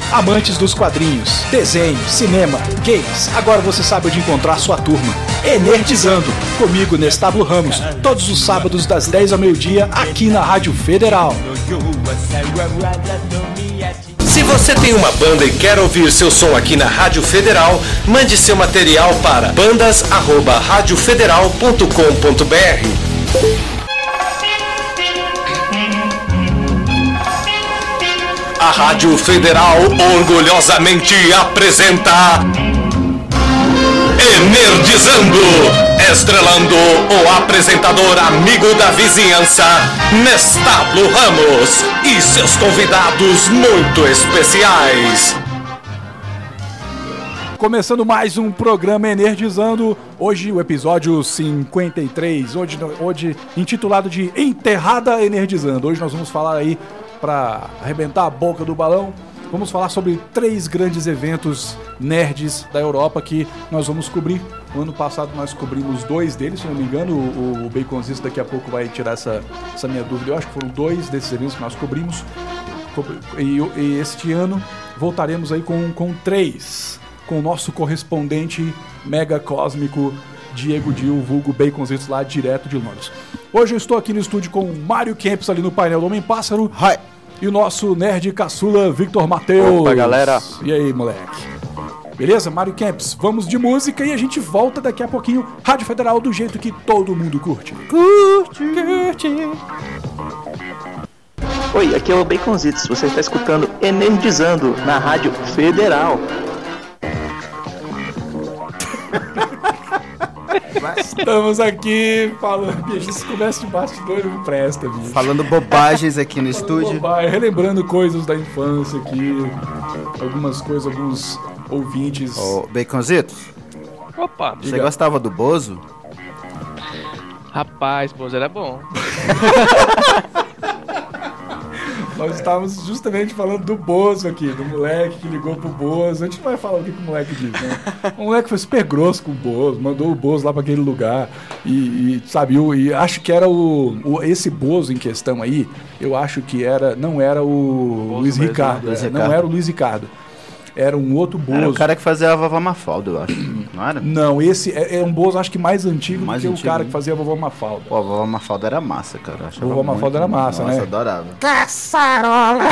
Amantes dos quadrinhos, desenho, cinema, games, agora você sabe onde encontrar sua turma. Enerdizando, comigo, Nestábulo Ramos, todos os sábados das 10 ao meio-dia, aqui na Rádio Federal. Se você tem uma banda e quer ouvir seu som aqui na Rádio Federal, mande seu material para bandas@radiofederal.com.br. A Rádio Federal orgulhosamente apresenta Enerdizando, estrelando o apresentador amigo da vizinhança, Nestábulo Ramos, e seus convidados muito especiais. Começando mais um programa Enerdizando, hoje o episódio 53, hoje intitulado de Enterrada Enerdizando. Hoje nós vamos falar aí, para arrebentar a boca do balão, vamos falar sobre 3 grandes eventos nerds da Europa que nós vamos cobrir. No ano passado nós cobrimos 2 deles, se não me engano, o Baconzitos daqui a pouco vai tirar essa minha dúvida. Eu acho que foram 2 desses eventos que nós cobrimos. E este ano voltaremos aí com 3, com o nosso correspondente mega cósmico Diego Dil, vulgo Baconzitos, lá direto de Londres. Hoje eu estou aqui no estúdio com o Mário Kempis ali no painel do Homem-Pássaro. Hi. E o nosso nerd caçula Victor Matheus. Opa, galera. E aí, moleque? Beleza, Mário Kempis? Vamos de música e a gente volta daqui a pouquinho. Rádio Federal do jeito que todo mundo curte. Curte. Oi, aqui é o Baconzitos. Você está escutando Enerdizando na Rádio Federal. Estamos aqui falando, bicho, esse conversa de bastidor não presta, bicho. Falando bobagens aqui no estúdio. Relembrando coisas da infância aqui, algumas coisas, alguns ouvintes. Ô, Baconzitos, Opa, você gostava do Bozo? rapaz, Bozo era bom. Nós estávamos justamente falando do Bozo aqui, do moleque que ligou pro Bozo. A gente não vai falar o que o moleque disse, né? O moleque foi super grosso com o Bozo, mandou o Bozo lá para aquele lugar. E acho que era esse Bozo em questão aí, eu acho que não era o Luiz Ricardo. Não era o Luiz Ricardo. Era um outro Bozo. Era o cara que fazia a Vovó Mafalda, eu acho. Não era? Não, esse é um Bozo, acho que mais antigo do que o cara que fazia a Vovó Mafalda. Pô, a Vovó Mafalda era massa, cara. A Vovó Mafalda era massa, né? Nossa, adorava. Caçarola!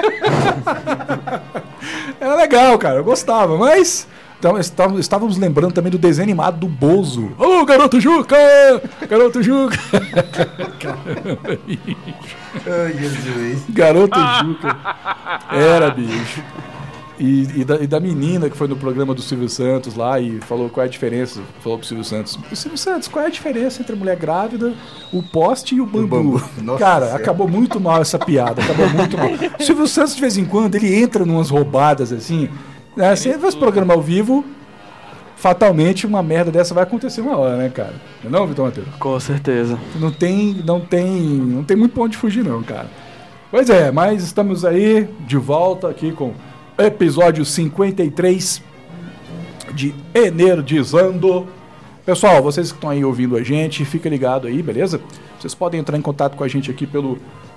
Era legal, cara, eu gostava, mas... Então, estávamos lembrando também do desenho animado do Bozo. Ô, Garoto Juca! Garoto Juca! Caramba, bicho. Ai, Jesus. Garoto Juca. Era, bicho. E da menina que foi no programa do Silvio Santos lá e falou qual é a diferença. Falou pro Silvio Santos: Silvio Santos, qual é a diferença entre a mulher grávida, o poste e o bambu? Cara, Nossa, acabou muito mal essa piada. Acabou muito mal. O Silvio Santos, de vez em quando, ele entra numas roubadas assim. Né? Você vê esse programa ao vivo, fatalmente uma merda dessa vai acontecer uma hora, né, cara? Não, Vitor Matheus? Com certeza. Não tem muito pra onde fugir, não, cara. Pois é, mas estamos aí de volta aqui com episódio 53 de Enerdizando. Pessoal, vocês que estão aí ouvindo a gente, fica ligado aí, beleza? Vocês podem entrar em contato com a gente aqui pelo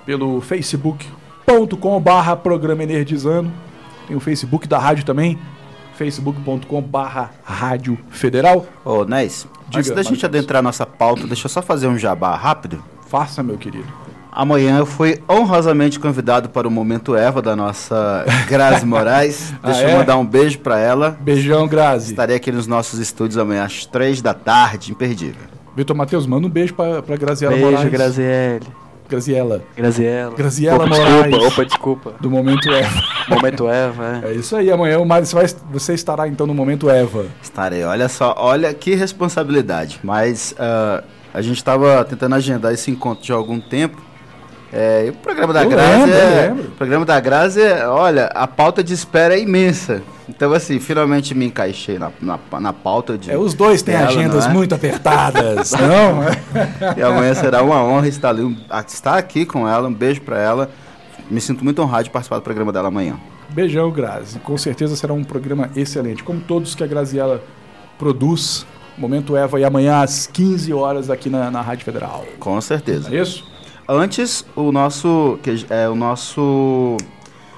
facebook.com/programa Enerdizando. Tem o Facebook da rádio também, facebook.com/rádio federal. Ô, Nes, antes da gente adentrar nossa pauta, deixa eu só fazer um jabá rápido. Faça, meu querido. Amanhã eu fui honrosamente convidado para o Momento Eva da nossa Grazi Moraes. Deixa eu mandar um beijo para ela. Beijão, Grazi. Estarei aqui nos nossos estúdios amanhã às 3 da tarde, imperdível. Vitor Matheus, manda um beijo pra Graziela Beijo, Moraes. Graziela Graziela opa, Moraes. Desculpa. Do Momento Eva. Momento Eva, É isso aí, amanhã o Mário, você estará então no Momento Eva. Estarei, olha só, olha que responsabilidade. Mas a gente estava tentando agendar esse encontro de algum tempo. E o programa da Grazi lembro. O programa da Grazi olha, a pauta de espera é imensa. Então, assim, finalmente me encaixei na pauta de. Os dois têm dela, agendas muito apertadas, não? E amanhã será uma honra estar aqui com ela. Um beijo pra ela. Me sinto muito honrado de participar do programa dela amanhã. Beijão, Grazi. Com certeza será um programa excelente, como todos que a Graziela produz. Momento Eva, e amanhã às 15 horas aqui na Rádio Federal. Com certeza. É isso? Antes, o nosso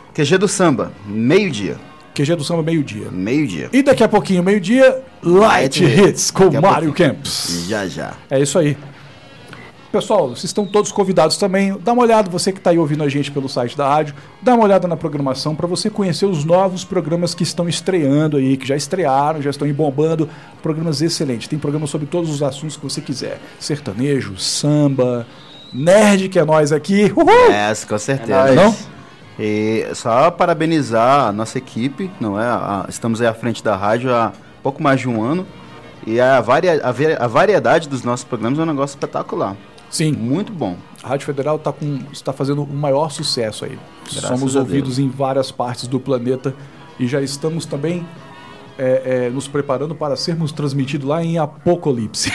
QG do Samba, meio-dia. QG do Samba, meio-dia. Meio-dia. E daqui a pouquinho, meio-dia, Light Hits com Mário Kempis. Já. É isso aí. Pessoal, vocês estão todos convidados também. Dá uma olhada, você que está aí ouvindo a gente pelo site da rádio, dá uma olhada na programação para você conhecer os novos programas que estão estreando aí, que já estrearam, já estão aí bombando. Programas excelentes. Tem programas sobre todos os assuntos que você quiser. Sertanejo, samba, nerd, que é nós aqui. Uhul! Com certeza. Não? E só parabenizar a nossa equipe, não é? Estamos aí à frente da rádio há pouco mais de um ano. E a variedade dos nossos programas é um negócio espetacular. Sim. Muito bom. A Rádio Federal está fazendo o maior sucesso aí. Graças Somos a ouvidos Deus. em várias partes do planeta e já estamos também nos preparando para sermos transmitidos lá em Apocalipse.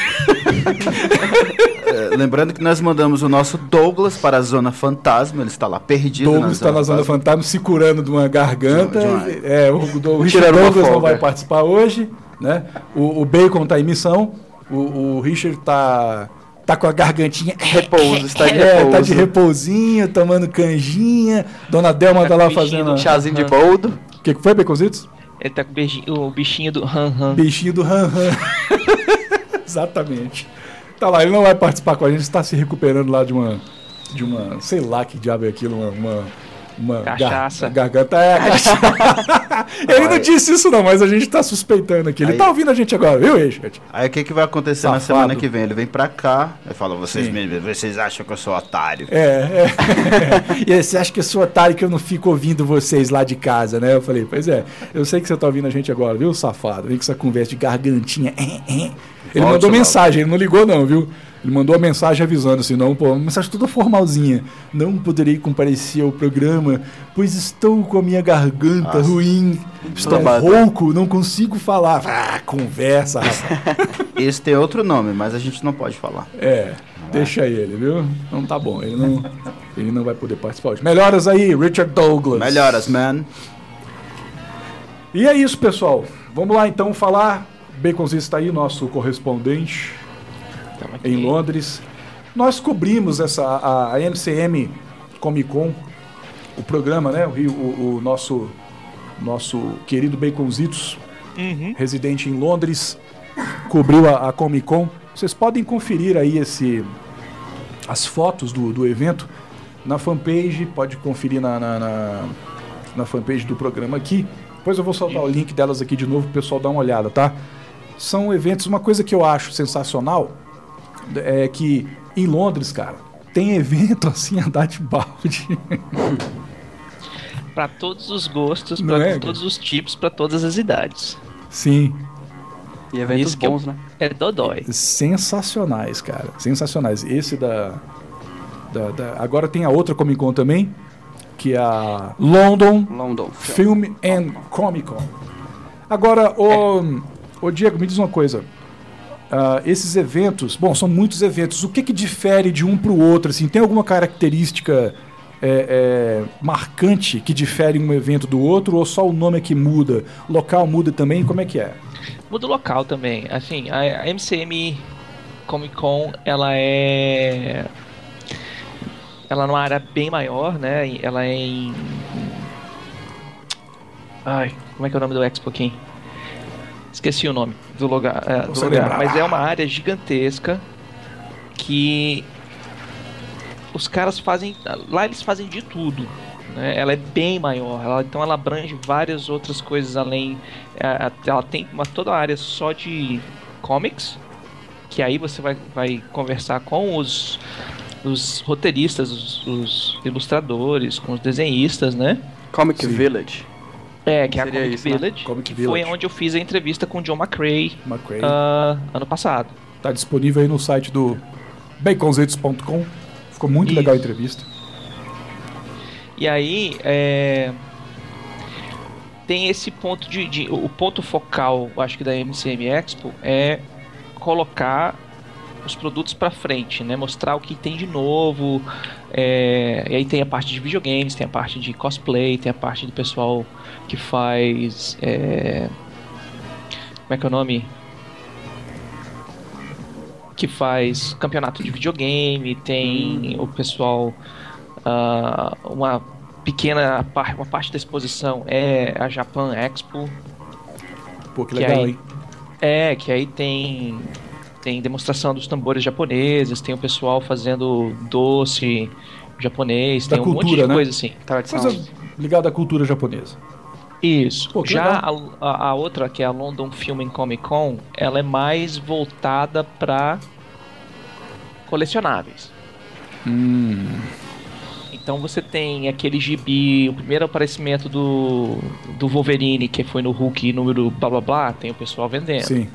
Lembrando que nós mandamos o nosso Douglas para a Zona Fantasma, ele está lá perdido. Douglas está na Zona Fantasma se curando de uma garganta. O Richard Tirando uma Douglas não folga. vai participar hoje, né? O Bacon está em missão. O Richard tá com a gargantinha. Repouso, está de Tá repouso. de repousinho, tomando canjinha. Dona Delma tá lá fazendo. Chazinho de boldo. O que foi, Baconzitos? Ele tá com o bichinho do Han. Bichinho do Han. Exatamente. Tá lá, ele não vai participar com a gente, está se recuperando lá de uma sei lá que diabo é aquilo, uma Cachaça. Garganta cachaça. Ele não disse isso não, mas a gente tá suspeitando aqui. Ele Aí- tá ouvindo a gente agora, viu, Richard? Aí o que vai acontecer na Safado. semana que vem? Ele vem pra cá e fala, vocês acham que eu sou otário? E aí, você acha que eu sou otário que eu não fico ouvindo vocês lá de casa, né? Eu falei, pois é, eu sei que você tá ouvindo a gente agora, viu, safado? Vem com essa conversa de gargantinha. Ele mandou mensagem, ele não ligou não, viu? Ele mandou a mensagem avisando assim, não, pô, uma mensagem toda formalzinha. Não poderei comparecer ao programa, pois estou com a minha garganta ruim. Estou rouco, não consigo falar. Conversa, rapaz. Esse tem outro nome, mas a gente não pode falar. Deixa ele, viu? Não tá bom, ele não vai poder participar hoje. Melhoras aí, Richard Douglas. Melhoras, man. E é isso, pessoal. Vamos lá então falar. Baconzitos está aí, nosso correspondente em Londres. Nós cobrimos a MCM Comic Con, o programa, né? O nosso querido Baconzitos, residente em Londres, cobriu a Comic Con. Vocês podem conferir aí as fotos do evento na fanpage, pode conferir na fanpage do programa aqui. Depois eu vou soltar o link delas aqui de novo pro pessoal dar uma olhada, tá? São eventos, uma coisa que eu acho sensacional é que em Londres, cara, tem evento assim, andar de balde. Pra todos os gostos, Não pra é, todos os tipos, pra todas as idades. Sim, E eventos Isso que bons, né? É dodói. sensacionais, cara. Sensacionais. Esse agora tem a outra Comic Con também, que é a London London. Film and Comic Con. Agora, ô Diego, me diz uma coisa. Esses eventos, bom, são muitos eventos. O que difere de um para o outro? Assim, tem alguma característica marcante que difere um evento do outro? Ou só o nome é que muda? O local muda também? Como é que é? Muda o local também. Assim, a MCM Comic Con, ela é numa área bem maior, né? Ela é em... Ai, como é que é o nome do Expo aqui? Esqueci o nome do lugar. Você lembra? Mas é uma área gigantesca que os caras fazem... Lá eles fazem de tudo. Né? Ela é bem maior. Então ela abrange várias outras coisas além... Ela tem toda a área só de comics, que aí você vai conversar com os roteiristas, os ilustradores, com os desenhistas, né? Comic Village. Que é a Seria Comic isso, né? Village, Comic que Village. foi onde eu fiz a entrevista com o John McCrea ano passado. Tá disponível aí no site do baconzitos.com. Ficou muito Isso. legal a entrevista. E aí, tem esse ponto o ponto focal, acho que da MCM Expo, é colocar os produtos pra frente, né? Mostrar o que tem de novo. E aí tem a parte de videogames, tem a parte de cosplay, tem a parte do pessoal que faz... como é que é o nome? Que faz campeonato de videogame, tem o pessoal... uma parte da exposição é a Japan Expo. Pô, que legal, hein? Que aí tem demonstração dos tambores japoneses, tem o pessoal fazendo doce japonês, Da tem um cultura, monte de né? coisa assim. Tradição. Coisa ligada à cultura japonesa. Isso. Pô, que Já a outra, que é a London Film and Comic Con, ela é mais voltada para colecionáveis. Então você tem aquele gibi, o primeiro aparecimento do Wolverine, que foi no Hulk número blá blá blá, tem o pessoal vendendo. Sim.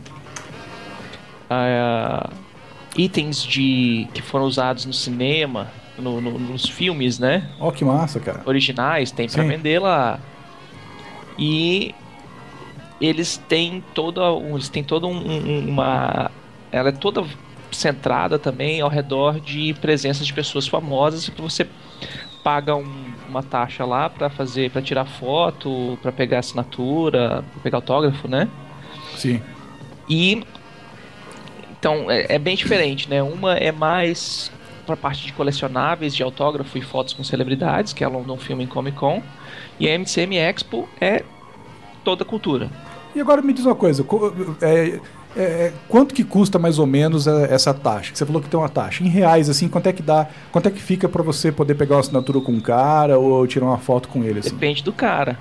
Itens que foram usados no cinema, nos filmes, né? Ó, que massa, cara. Originais, tem pra Sim. vender lá. E eles têm toda uma... Ela é toda centrada também ao redor de presenças de pessoas famosas, que você paga uma taxa lá pra tirar foto, pra pegar assinatura, pra pegar autógrafo, né? Sim. E então é bem diferente, né? Uma é mais pra parte de colecionáveis, de autógrafo e fotos com celebridades, que é a London Film and Comic Con, e a MCM Expo é toda cultura. E agora me diz uma coisa, quanto que custa mais ou menos essa taxa? Você falou que tem uma taxa. Em reais, assim, quanto é que dá? Quanto é que fica pra você poder pegar uma assinatura com um cara ou tirar uma foto com ele, assim? Depende do cara.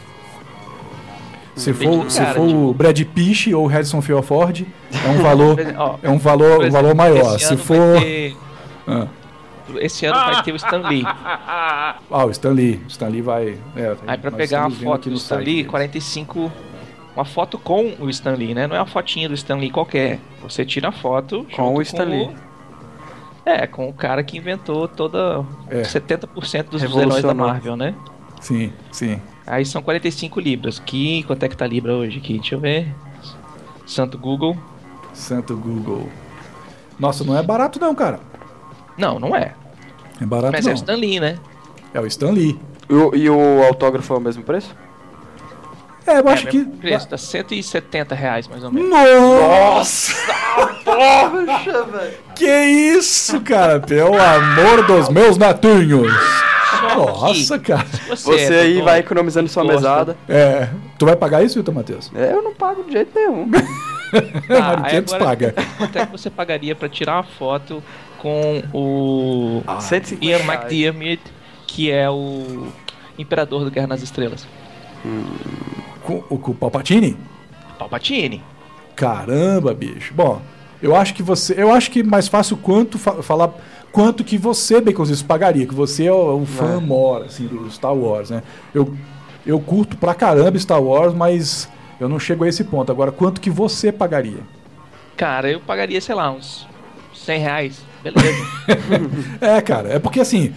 Se Depende do for cara, o Brad Pitt ou o Harrison Ford, é um valor, Ó, é um valor maior. esse Se ano for... vai ter- Esse ano vai ter o Stan Lee. o Stan Lee. O Stan Lee vai... Aí pra nós pegar uma estamos vendo foto aqui do no Stan site Lee, deles. 45... Uma foto com o Stan Lee, né? Não é uma fotinha do Stan Lee qualquer. Você tira a foto Com junto o Stan Lee. com o cara que inventou toda 70% dos heróis da Revolucionou. Marvel, né? Sim, sim. Aí são 45 libras. Quanto é que tá libra hoje aqui? Deixa eu ver. Santo Google. Santo Google. Nossa, não é barato não, cara. Não é. É barato Mas não. é o Stan Lee, né? É o Stan Lee. E o autógrafo é o mesmo preço? Eu acho que... mesmo preço, tá R$170 mais ou menos. Nossa! Poxa, velho. Que isso, cara? Pelo amor dos meus netinhos! Nossa, cara. Você aí vai economizando sua gosta. mesada. Tu vai pagar isso, Wilton Matheus? Eu não pago de jeito nenhum. Mário Quentes paga. Quanto é que você pagaria pra tirar uma foto com o 150 Ian reais. McDiarmid, que é o Imperador do Guerra nas Estrelas? Com o Palpatine? Palpatine. Caramba, bicho. Bom, eu acho que mais fácil falar quanto que você, Baconzitos, pagaria, que você é um fã mor, assim, do Star Wars, né? Eu curto pra caramba Star Wars, mas eu não chego a esse ponto. Agora, quanto que você pagaria? Cara, eu pagaria, sei lá, uns R$100. Beleza. Cara, é porque assim,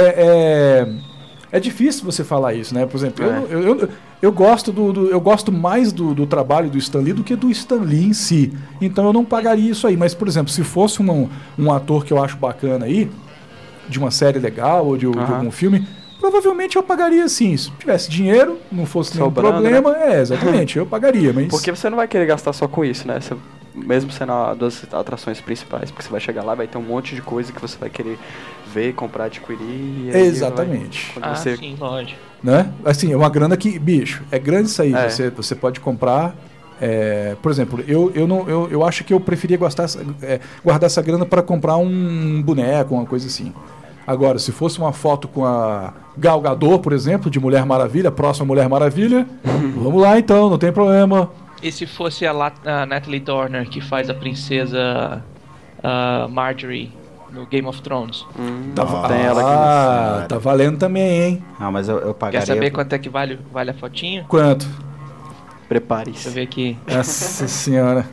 é difícil você falar isso, né? Por exemplo, eu gosto mais do trabalho do Stan Lee do que do Stan Lee em si. Então eu não pagaria isso aí. Mas, por exemplo, se fosse um ator que eu acho bacana aí, de uma série legal ou de algum filme, provavelmente eu pagaria sim. Se tivesse dinheiro, não fosse nenhum Sobrando, problema, exatamente, eu pagaria. Mas... Porque você não vai querer gastar só com isso, né? Mesmo sendo das atrações principais, porque você vai chegar lá, vai ter um monte de coisa que você vai querer ver, comprar, adquirir. E aí Exatamente. quando você... Sim, lógico. Né? Assim, é uma grana que, bicho, é grande isso aí. É. Você pode comprar. Por exemplo, eu acho que eu preferia guardar essa grana para comprar um boneco, uma coisa assim. Agora, se fosse uma foto com a Gal Gadot, por exemplo, de Mulher Maravilha, próxima Mulher Maravilha, vamos lá então, não tem problema. E se fosse a Natalie Dormer, que faz a princesa Marjorie no Game of Thrones? tem ela aqui. Tá valendo também, hein? Ah, mas eu pagaria... Quer saber quanto é que vale a fotinha? Quanto? Deixa eu Prepare-se. ver aqui. Nossa senhora.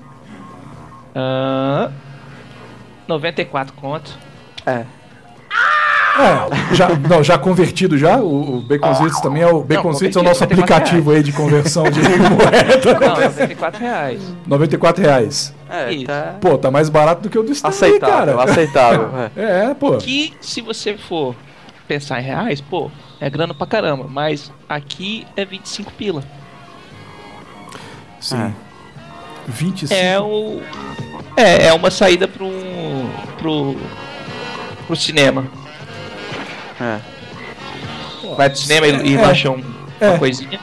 94 conto. Já convertido já? O Baconzitos também é o Baconzitos, é o nosso convertido, aplicativo aí de conversão de moeda. Não, R$94. R$94. Isso. Tá Pô, tá mais barato do que o do Stan Lee, aceitável, cara. aceitável. Pô. Que, se você for pensar em reais, pô, é grana pra caramba. Mas aqui é 25 pila. Sim. 25. É uma saída pro cinema. vai pro cinema e lancha uma coisinha.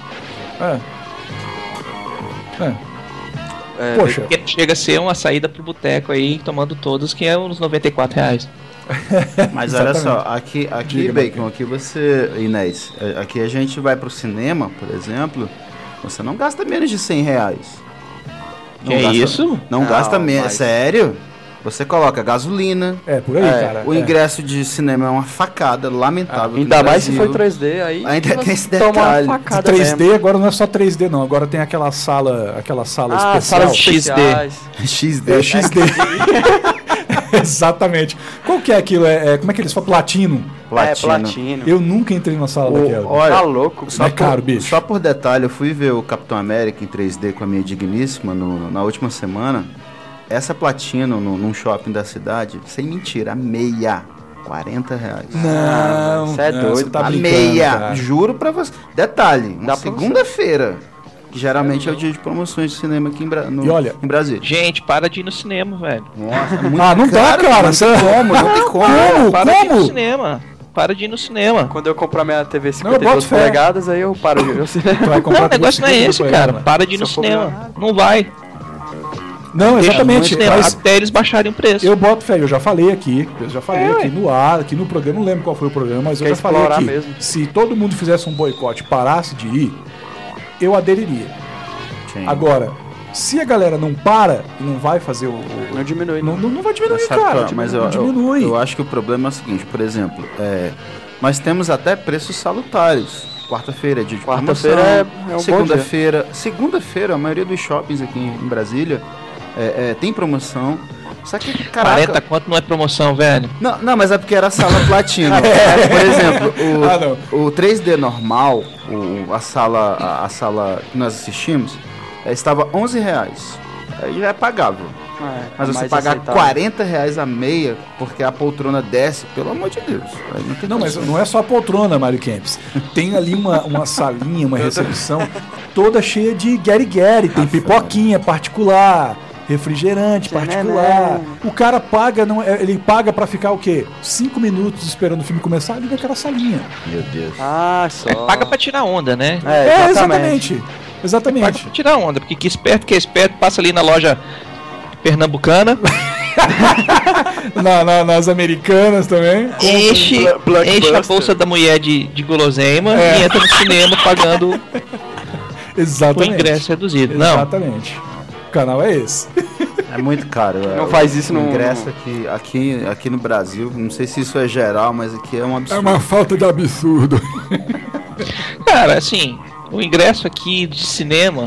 Poxa. Porque chega a ser uma saída pro boteco aí, tomando todos, que é uns R$94. Mas olha só, aqui Bacon, aqui você, Inês, aqui a gente vai pro cinema, por exemplo, você não gasta menos de R$100. Isso? Não gasta menos, sério? Você coloca gasolina. Por aí, cara. O ingresso de cinema é uma facada lamentável. Ainda mais se for 3D, aí ainda tem esse toma detalhe. uma facada 3D mesmo. agora não é só 3D não, agora tem aquela sala especial. Salas XD. XD. XD. Exatamente. Qual que é aquilo? Como é que eles falam? Platino. Platino. Eu nunca entrei numa sala daquela. Olha, Tá louco. Caro, bicho. Só por detalhe, eu fui ver o Capitão América em 3D com a minha digníssima na última semana. Essa platina num shopping da cidade, sem mentira, a meia, R$40. Não, você é doido. você tá A brincando, meia, cara. juro pra você. Detalhe, Dá na pra segunda-feira, que geralmente é o dia de promoções de cinema aqui E olha, em Brasília. Gente, para de ir no cinema, velho. Nossa, é muito não dá, caro, cara. Não tem como, não tem como. Para de ir no cinema. Para de ir no cinema. Quando eu comprar minha TV eu 52 boto fé. polegadas, aí eu paro de ir ao cinema. Tu vai comprar Não, o negócio não é esse, cara. Para de ir no Se eu for cinema. Não vai. Não, Deixa exatamente. no cinema, Mas até eles baixarem o preço. eu boto fé, eu já falei aqui no ar, aqui no programa, não lembro qual foi o programa, mas eu Quer já falei explorar aqui. mesmo. Se todo mundo fizesse um boicote e parasse de ir, eu aderiria. Sim. Agora, se a galera não para e não vai fazer Não diminui. Não vai diminuir, Mas sabe cara. qual- mas não diminui. eu acho que o problema é o seguinte, por exemplo, nós temos até preços salutares. Quarta-feira é dia de Quarta-feira promoção. é um Segunda-feira, a maioria dos shoppings aqui em Brasília tem promoção. Só que, caraca... 40 quanto não é promoção, velho? Não, mas é porque era a sala platina. Por exemplo, o 3D normal, a sala que nós assistimos, estava R$11. Aí já é pagável. Mas você mais pagar aceitável. R$40 a meia, porque a poltrona desce, pelo amor de Deus. Aí não tem Não, mas condição. não é só a poltrona, Mário Kempis. Tem ali uma salinha, uma recepção toda cheia de gueri-gueri. Tem pipoquinha particular, refrigerante particular. O cara paga, ele paga pra ficar o quê? 5 minutos esperando o filme começar ali naquela salinha. Meu Deus. Só. Paga pra tirar onda, né? Exatamente. Paga pra tirar onda, porque que é esperto, passa ali na loja pernambucana, Nas americanas também. enche a bolsa da mulher de guloseima e entra no cinema pagando o Exatamente. ingresso reduzido. Não, Exatamente. O canal é esse. É muito caro. Não faz isso o no- ingresso aqui no Brasil, não sei se isso é geral, mas aqui é um absurdo. falta de absurdo. cara, assim, o ingresso aqui de cinema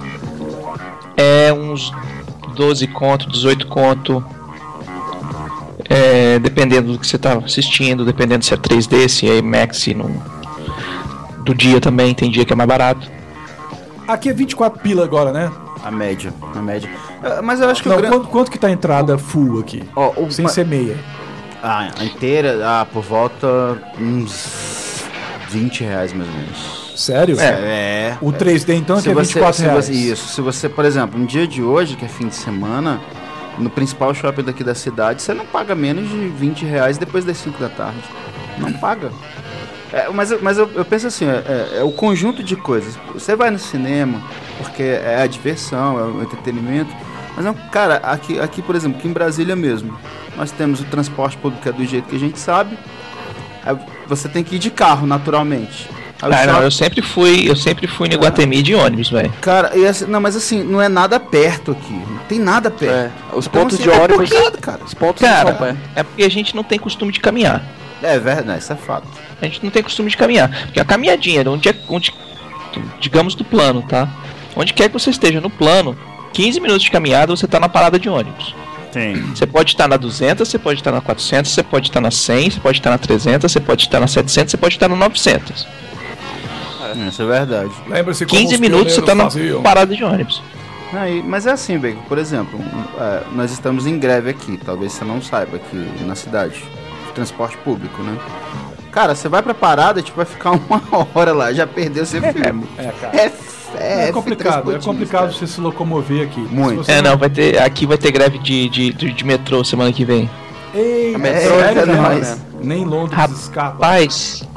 é uns 12 conto, 18 conto, dependendo do que você tá assistindo, dependendo se é 3D, se é IMAX, se do dia também, tem dia que é mais barato. Aqui é 24 pila agora, né? A média. Mas eu acho que Não, o grande... quanto que tá a entrada full aqui? Sem ser meia. A inteira, por volta uns R$20 mais ou menos. Sério? O 3D então é que é R$24. Se você, por exemplo, no dia de hoje, que é fim de semana, no principal shopping daqui da cidade, você não paga menos de R$20 depois das 5 da tarde. Não paga. Mas eu penso assim, é o conjunto de coisas. Você vai no cinema porque é a diversão, é o entretenimento. Mas não, cara, aqui, por exemplo, aqui em Brasília mesmo, nós temos o transporte público que é do jeito que a gente sabe. Aí você tem que ir de carro, naturalmente. Não, eu sempre fui em Iguatemi de ônibus, velho. Cara, mas assim, não é nada perto aqui. Não tem nada perto. Os Então, pontos assim, de é ônibus, pouquinho, cara. os pontos não são pé. É porque a gente não tem costume de caminhar. É verdade, isso é fato. A gente não tem costume de caminhar. Porque a caminhadinha, digamos do plano, tá? Onde quer que você esteja no plano, 15 minutos de caminhada você tá na parada de ônibus. Tem. Você pode estar na 200, você pode estar na 400, você pode estar na 100, você pode estar na 300, você pode estar na 700, você pode estar na 900. Isso é verdade. Lembra-se 15 minutos você tá na parada de ônibus. Mas é assim, Bacon, por exemplo, nós estamos em greve aqui, talvez você não saiba, aqui na cidade, de transporte público, né? Cara, você vai pra parada, vai ficar 1 hora lá, já perdeu seu filme. Cara. É complicado cara. você se locomover aqui. Muito. Aqui vai ter greve de metrô semana que vem. Ei, metrô sério, é né? nóis. Nem Londres escapa. Rapaz,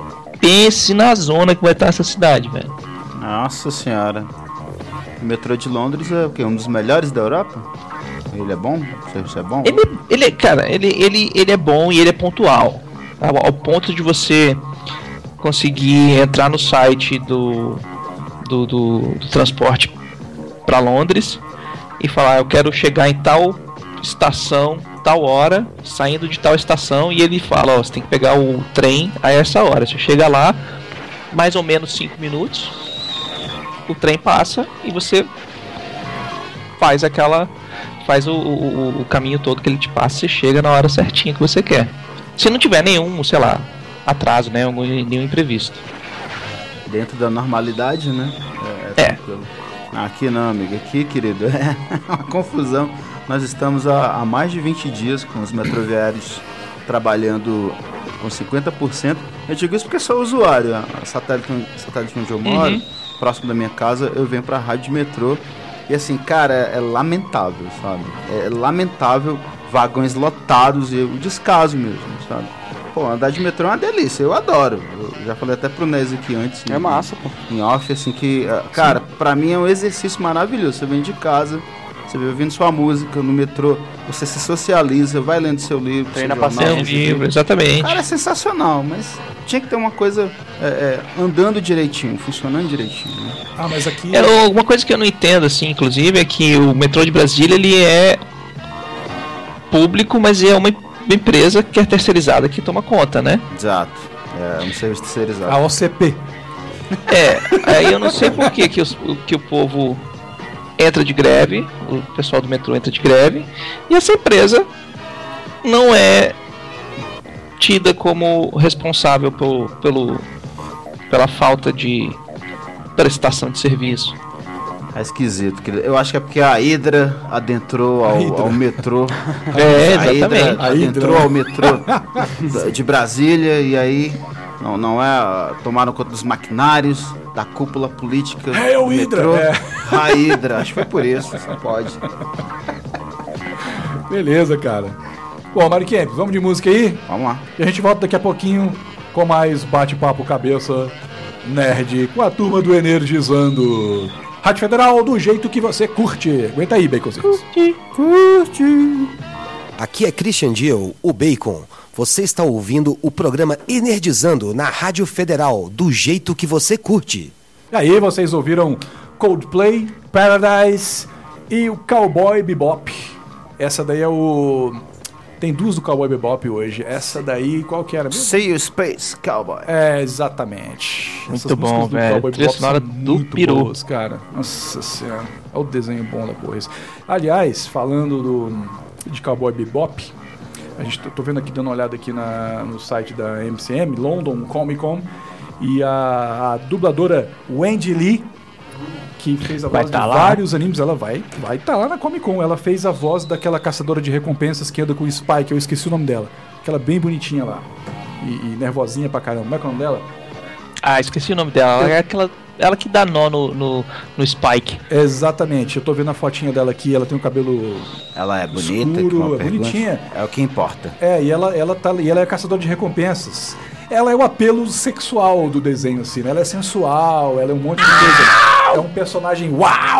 pense na zona que vai estar essa cidade, velho. Nossa senhora. O metrô de Londres é o quê? Um dos melhores da Europa? Ele é bom? Isso é bom? Ele é bom e ele é pontual. Ao ponto de você conseguir entrar no site do transporte para Londres e falar, eu quero chegar em tal estação, tal hora, saindo de tal estação, e ele fala, você tem que pegar o trem a essa hora. Você chega lá, mais ou menos 5 minutos, o trem passa e você faz o caminho todo que ele te passa, você chega na hora certinha que você quer. Se não tiver nenhum, sei lá, atraso, né, nenhum imprevisto. Dentro da normalidade, né? Tranquilo. Aqui não, amigo. Aqui, querido, é uma confusão. Nós estamos há mais de 20 dias com os metroviários trabalhando com 50%. Eu digo isso porque sou usuário. A satélite onde eu moro, próximo da minha casa, eu venho pra rádio de metrô. E assim, cara, é lamentável, sabe? É lamentável, vagões lotados e o descaso mesmo, sabe? Pô, andar de metrô é uma delícia, eu adoro. Eu já falei até pro Nes aqui antes. É massa, pô. Em off, assim, que... Cara, pra mim é um exercício maravilhoso. Você vem de casa, você vem ouvindo sua música no metrô, você se socializa, vai lendo seu livro, treina seu jornal, livro, exatamente. Cara, é sensacional, mas tinha que ter uma coisa andando direitinho, funcionando direitinho, né? Ah, mas aqui... Uma coisa que eu não entendo, assim, inclusive, é que o metrô de Brasília, ele é público, mas é uma empresa que é terceirizada que toma conta, né? Exato. É um serviço terceirizado. A OCP. Aí eu não sei por que o povo entra de greve, o pessoal do metrô entra de greve, e essa empresa não é tida como responsável pela falta de prestação de serviço. É esquisito. Eu acho que é porque a Hydra adentrou ao metrô. Exatamente. A Hydra adentrou ao metrô de Brasília e aí tomaram conta dos maquinários, da cúpula política do metrô. A Hydra, acho que foi por isso, só pode. Beleza, cara. Bom, Mari Kempis, vamos de música aí? Vamos lá. E a gente volta daqui a pouquinho com mais bate-papo cabeça nerd com a turma do Energizando. Rádio Federal, do jeito que você curte. Aguenta aí, Baconzitos. Curte. Aqui é Christian Diel, o Bacon. Você está ouvindo o programa Energizando na Rádio Federal, do jeito que você curte. E aí, vocês ouviram Coldplay, Paradise e o Cowboy Bebop. Essa daí é o... Tem duas do Cowboy Bebop hoje. Essa daí, qual que era mesmo? See You Space Cowboy. Exatamente. Muito bom, velho. Trilha sonora do Peru. Boas, cara. Nossa senhora. Olha o desenho bom da porra. Aliás, falando de Cowboy Bebop, tô vendo aqui, dando uma olhada aqui no site da MCM, London Comic Con, e a dubladora Wendy Lee, que fez a voz de vários animes, ela vai estar lá na Comic Con. Ela fez a voz daquela caçadora de recompensas que anda com o Spike, eu esqueci o nome dela. Aquela bem bonitinha lá. E nervosinha pra caramba. Como é que é o nome dela? Ah, esqueci o nome dela. Ela é ela que dá nó no Spike. Exatamente. Eu tô vendo a fotinha dela aqui, ela tem um cabelo... Ela é bonita, escuro, é bonitinha. É o que importa. E ela é caçadora de recompensas. Ela é o apelo sexual do desenho, assim, né? Ela é sensual, ela é um monte de coisa. É um personagem... Uau!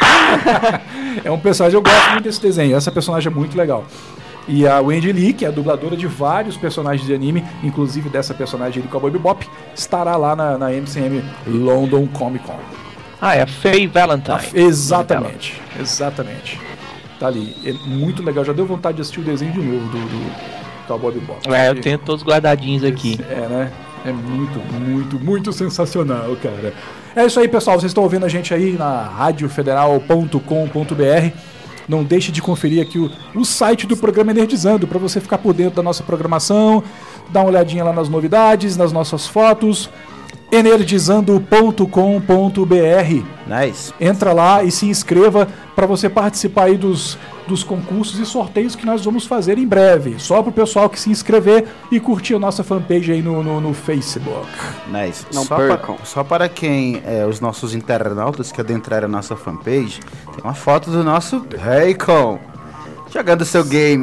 É um personagem... Eu gosto muito desse desenho. Essa personagem é muito legal. E a Wendy Lee, que é a dubladora de vários personagens de anime, inclusive dessa personagem do Cowboy Bebop, estará lá na MCM London Comic Con. É a Faye Valentine. Exatamente. Tá ali. É muito legal. Já deu vontade de assistir o desenho de novo do Cowboy Bebop. Eu tenho todos guardadinhos aqui. Né? É muito, muito, muito sensacional, cara. É isso aí, pessoal. Vocês estão ouvindo a gente aí na radiofederal.com.br. Não deixe de conferir aqui o site do programa Energizando, para você ficar por dentro da nossa programação, dar uma olhadinha lá nas novidades, nas nossas fotos. Energizando.com.br. Nice. Entra lá e se inscreva para você participar aí dos concursos e sorteios que nós vamos fazer em breve. Só pro pessoal que se inscrever e curtir a nossa fanpage aí no Facebook. Nice. Não percam. Só para quem os nossos internautas que adentraram a nossa fanpage, tem uma foto do nosso Bacon jogando seu game.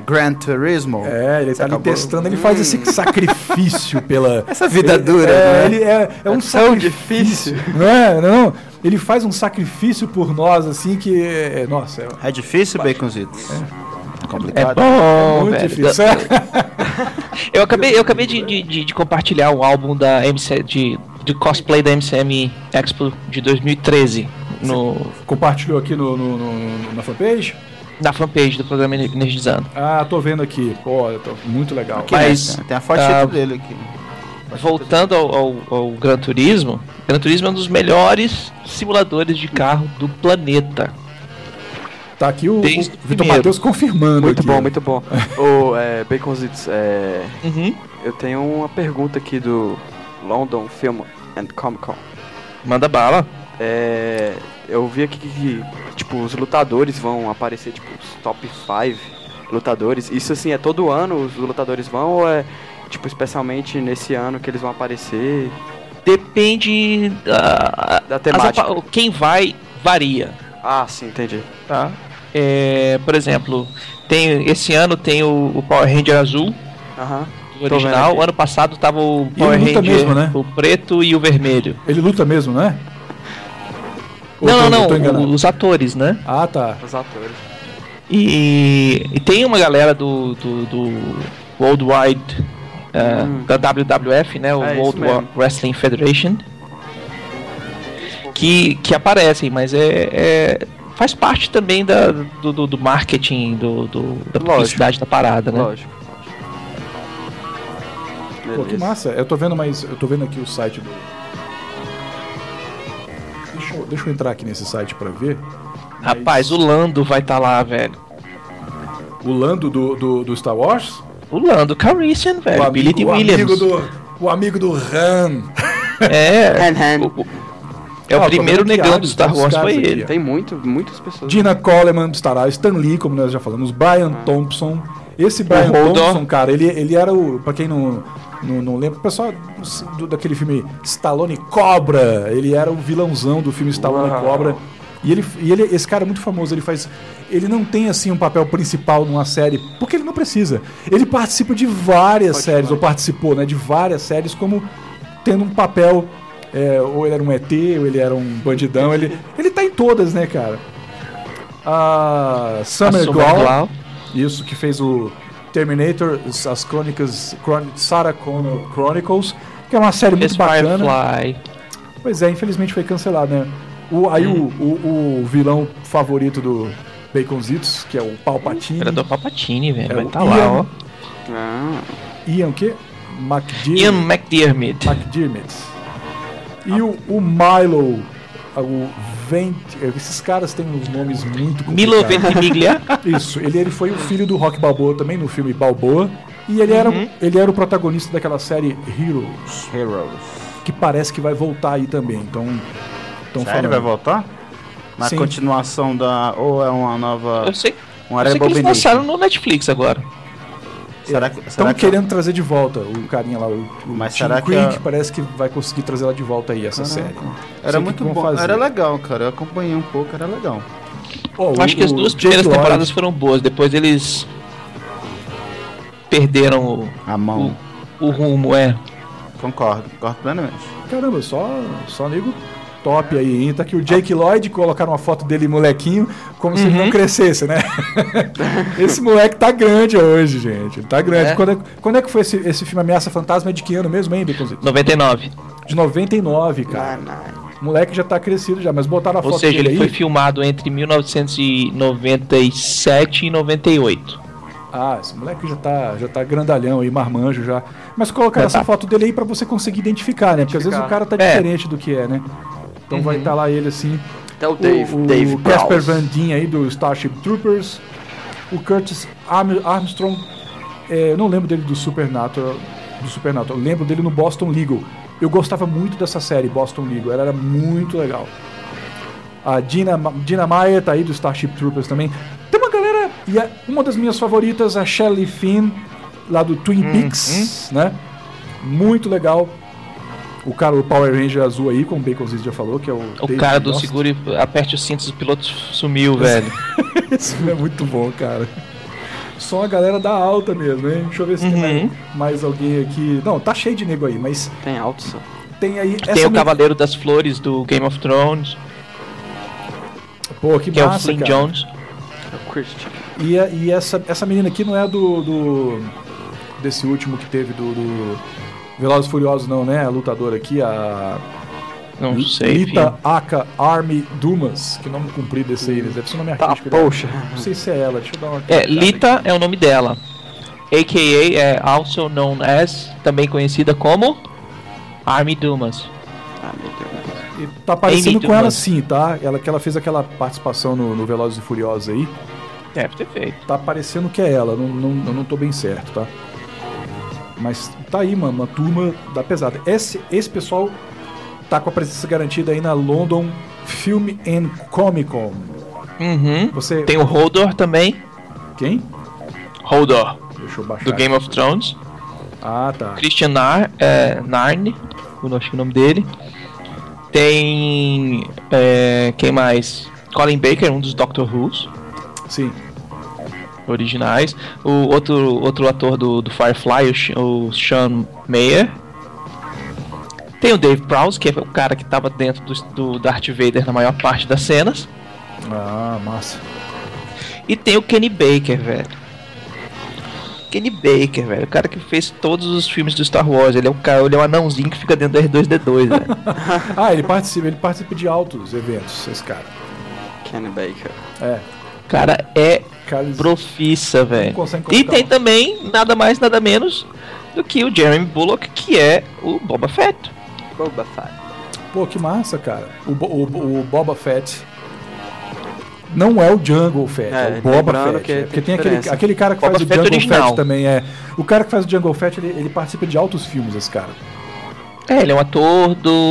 Gran Turismo. Ele tá ali acabou. testando, ele faz esse sacrifício pela... Essa vida dura, né? né? Ele é um sacrifício. Não, ele faz um sacrifício por nós, assim, que... Nossa, É difícil, Baconzitos? É Complicado. bom, muito velho. difícil. Eu acabei de compartilhar um álbum da de cosplay da MCM Expo de 2013 Compartilhou aqui na fanpage? na fanpage do programa Energizando. Tô vendo aqui. Pô, muito legal. Mas, Tem a fotinha dele aqui. voltando ao Gran Turismo é um dos melhores simuladores de carro do planeta. Tá aqui o Desde o Vitor primeiro. Matheus confirmando. Muito aqui, bom, ó. muito bom. Baconzitos, eu tenho uma pergunta aqui do London Film and Comic Con. Manda bala. Eu vi aqui que, tipo, os lutadores vão aparecer, tipo, os top 5 lutadores. Isso, assim, é todo ano os lutadores vão ou é, tipo, especialmente nesse ano que eles vão aparecer? Depende Da temática. Quem vai varia, Ah, sim, entendi. tá? Por exemplo, esse ano tem o Power Ranger azul, Aham. o Tô vendo original. aqui. Ano passado tava o E Power ele luta Ranger, mesmo, né? o preto e o vermelho. Ele luta mesmo, né? Ou Não, tô enganado? os atores, né? Ah, tá. Os atores. E tem uma galera do Worldwide, da WWF, né? O É isso World mesmo. Wrestling Federation, que aparecem, mas faz parte também do marketing, da publicidade da parada, né? Lógico. Pô, que massa. Eu tô vendo aqui o site do... Deixa eu entrar aqui nesse site pra ver. Rapaz, o Lando vai estar lá, velho. O Lando do Star Wars? O Lando Calrissian, velho. Billy D. Williams. O amigo do Han. É o Tô primeiro vendo aqui negão do áudios Star dos Wars, caras foi aqui, ele. ó. Tem muitas pessoas. Gina Coleman estará, Stan Lee, como nós já falamos, Brian Thompson. Esse Brian Holdor. Thompson, cara, ele era o... Pra quem não lembra, o pessoal daquele filme Stallone Cobra, ele era o vilãozão do filme Stallone Cobra. E ele, esse cara é muito famoso, ele não tem assim um papel principal numa série, porque ele não precisa. Ele participa de várias séries, ou participou, né, de várias séries como tendo um papel, ou ele era um ET, ou ele era um bandidão, ele tá em todas, né, cara. A Summer Glau, isso, que fez o Terminator, as crônicas, Sarah Connor Chronicles, que é uma série muito bacana. Firefly. Pois é, infelizmente foi cancelado, né? O vilão favorito do Baconzitos, que é o Palpatine. Era do Palpatine, velho. Vai o estar lá, ó. Ian o quê? Ian McDiarmid. E o Milo, esses caras têm uns nomes muito Milo complicados. Ventimiglia. Isso, ele foi o filho do Rock Balboa também, no filme Balboa. E ele era o protagonista daquela série Heroes, que parece que vai voltar aí também. Então Sério, vai voltar? Na Sim. continuação da... Ou é uma nova... Eu sei que eles Rebobination? lançaram no Netflix agora. Estão querendo trazer de volta o carinha lá, o Mas Tim será que Creek, parece que vai conseguir trazer lá de volta aí essa série. Era Sei muito que vão bom, fazer. era legal, cara. Eu acompanhei um pouco, era legal. Eu acho que as duas primeiras temporadas foram boas, depois eles perderam A mão. o rumo, Concordo plenamente. Caramba, só nego top aí, hein? Tá aqui o Jake Lloyd, colocaram uma foto dele molequinho, como se ele não crescesse, né? Esse moleque tá grande hoje, gente. Ele tá grande. Quando é que foi esse filme Ameaça Fantasma? É de que ano mesmo, hein, Baconzitos? 99. De 99, cara. O moleque já tá crescido já, mas botaram a foto Ou seja, dele ele aí. foi filmado entre 1997 e 98. Ah, esse moleque já tá grandalhão aí, marmanjo já. Mas colocaram essa foto dele aí pra você conseguir identificar, né? Porque às vezes o cara tá diferente do que é, né? Então vai estar lá ele assim. Até o Dave o Casper Prowse. Van Dien aí do Starship Troopers. O Curtis Armstrong. Eu não lembro dele do Supernatural. Eu lembro dele no Boston Legal. Eu gostava muito dessa série, Boston Legal. Ela era muito legal. A Dina Meyer tá aí do Starship Troopers também. Tem uma galera. E uma das minhas favoritas, a Shelley Finn, lá do Twin Peaks, né? Muito legal. O cara, o Power Ranger azul aí, como o Baconzitos já falou, que é o David cara do Yost. seguro e aperte os cintos, o piloto sumiu, velho. Isso é muito bom, cara. Só a galera da alta mesmo, hein? Deixa eu ver se tem mais alguém aqui. Não, tá cheio de nego aí, mas Tem alto só. tem aí... Tem o Cavaleiro das Flores do Game of Thrones, Pô, que que é o massa, Flynn cara. Jones. É o Christian. E essa menina aqui não é desse último que teve do Velozes e Furiosos, não, né? A lutadora aqui, a Não sei, Lita filho. Aka Army Dumas. Que nome comprido esse aí, deve ser o nome Tá, artístico dela. poxa. Não sei se é ela, deixa eu dar uma... Lita é o nome dela. A.K.A. é also known as, também conhecida como Army Dumas. Ah, meu Deus. E tá parecendo Amy com ela Dumas. sim, tá? Ela fez aquela participação no Velozes e Furiosos aí. Deve ter feito. Tá parecendo que é ela, eu não tô bem certo, tá? Mas tá aí, mano, uma turma da pesada. Esse pessoal tá com a presença garantida aí na London Film and Comic Con. Uhum. Você... Tem o Hodor também. Quem? Hodor, Deixa eu baixar. do Game of Thrones. Ah, tá. Christian Narn, eu acho que é o nome dele. Tem... quem mais? Colin Baker, um dos Doctor Who's Sim. originais. O outro ator do Firefly, o Sean Mayer. Tem o Dave Prowse, que é o cara que tava dentro do Darth Vader na maior parte das cenas. Ah, massa. E tem o Kenny Baker, velho. Kenny Baker, velho. O cara que fez todos os filmes do Star Wars. Ele é um anãozinho que fica dentro do R2-D2, velho. Ah, ele participa de altos eventos, esse cara. Kenny Baker. É. O cara é Cara, eles profissa, velho. consegue E colocar tem um- também nada mais, nada menos do que o Jeremy Bullock, que é o Boba Fett. Boba Fett. Pô, que massa, cara. O Boba Fett não é o Jungle Fett, é o Boba lembrando Fett. que É, tem porque tem diferença. aquele cara que Boba faz o Fett Jungle original. Fett também. O cara que faz o Jungle Fett, ele participa de altos filmes, esse cara. Ele é um ator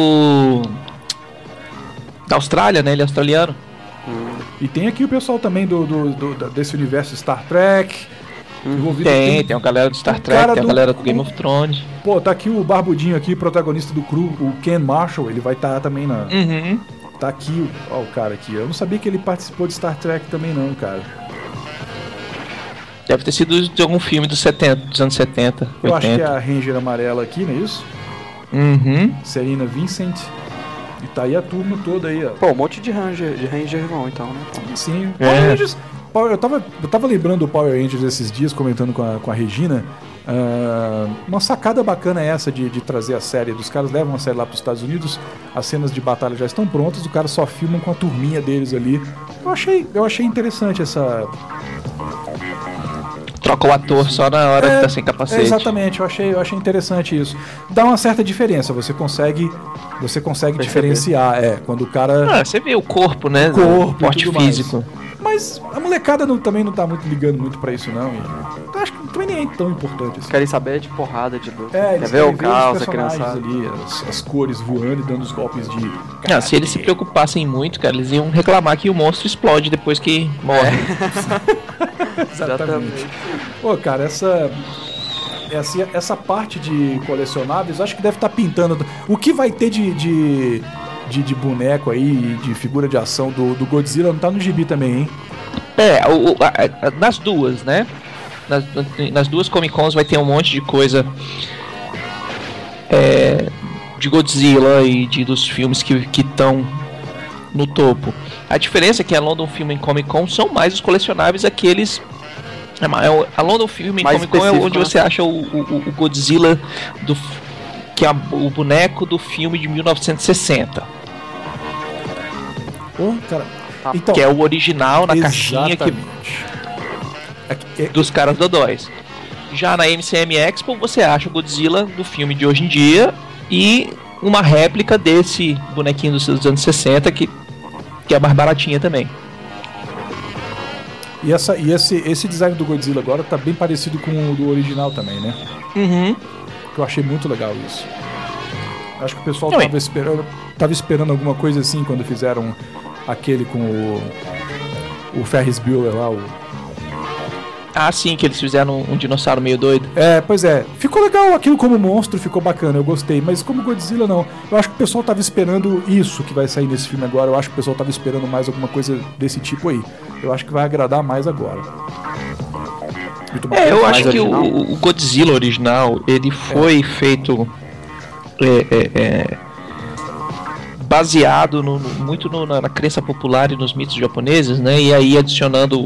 da Austrália, né? Ele é australiano. E tem aqui o pessoal também desse universo Star Trek. Envolvido. Tem uma galera do Star o Trek, cara tem a do- galera do Game of Thrones. Pô, tá aqui o barbudinho aqui, protagonista do crew, o Ken Marshall, ele vai estar também na... Uhum. Tá aqui, ó o cara aqui. Eu não sabia que ele participou de Star Trek também não, cara. Deve ter sido de algum filme dos anos 70, 80. Eu acho que é a Ranger amarela aqui, não é isso? Uhum. Serena Vincent. E tá aí a turma toda aí, ó. Pô, um monte de Ranger vão então, né? Sim. É. Power Rangers. Eu tava lembrando do Power Rangers esses dias, comentando com a Regina. Uma sacada bacana é essa de trazer a série. Os caras levam a série lá pros Estados Unidos, as cenas de batalha já estão prontas, os caras só filmam com a turminha deles ali. Eu achei interessante essa... Troca o ator só na hora que tá sem capacete. Exatamente, eu achei interessante isso. Dá uma certa diferença, você consegue diferenciar, quando o cara... Você vê o corpo, né? Corpo o porte e tudo mais. físico. Mas a molecada também não tá muito ligando muito pra isso, não. Eu acho que também nem é tão importante assim. Querem saber de porrada, de luta. Quer Quer ver o caos, a personagens criançada. ali, as cores voando e dando os golpes de... Não, se eles se preocupassem muito, cara, eles iam reclamar que o monstro explode depois que morre. Exatamente. Pô, cara, essa parte de colecionáveis, acho que deve estar pintando. O que vai ter de boneco aí, de figura de ação do Godzilla não tá no gibi também, hein? Nas duas, né? Nas duas Comic Cons vai ter um monte de coisa de Godzilla e dos filmes que estão no topo. A diferença é que a London Film Comic Con são mais os colecionáveis, aqueles... A London Film Mais Comic Con é específico, onde né? você acha o Godzilla que é o boneco do filme de 1960, Pô, cara. Então, que é o original na caixinha que exatamente. dos caras dodóis. Já na MCM Expo você acha o Godzilla do filme de hoje em dia e uma réplica desse bonequinho dos anos 60 que é mais baratinha também. E esse design do Godzilla agora tá bem parecido com o do original também, né? Uhum. Que eu achei muito legal isso. Acho que o pessoal Também. tava esperando alguma coisa assim quando fizeram aquele com o Ferris Bueller lá, Ah, sim, que eles fizeram um dinossauro meio doido. Pois é. Ficou legal aquilo como monstro, ficou bacana, eu gostei. Mas como Godzilla, não. Eu acho que o pessoal tava esperando isso que vai sair nesse filme agora. Eu acho que o pessoal tava esperando mais alguma coisa desse tipo aí. Eu acho que vai agradar mais agora. Muito Eu Mais acho que original? o Godzilla original, ele foi feito baseado muito na crença popular e nos mitos japoneses, né? E aí adicionando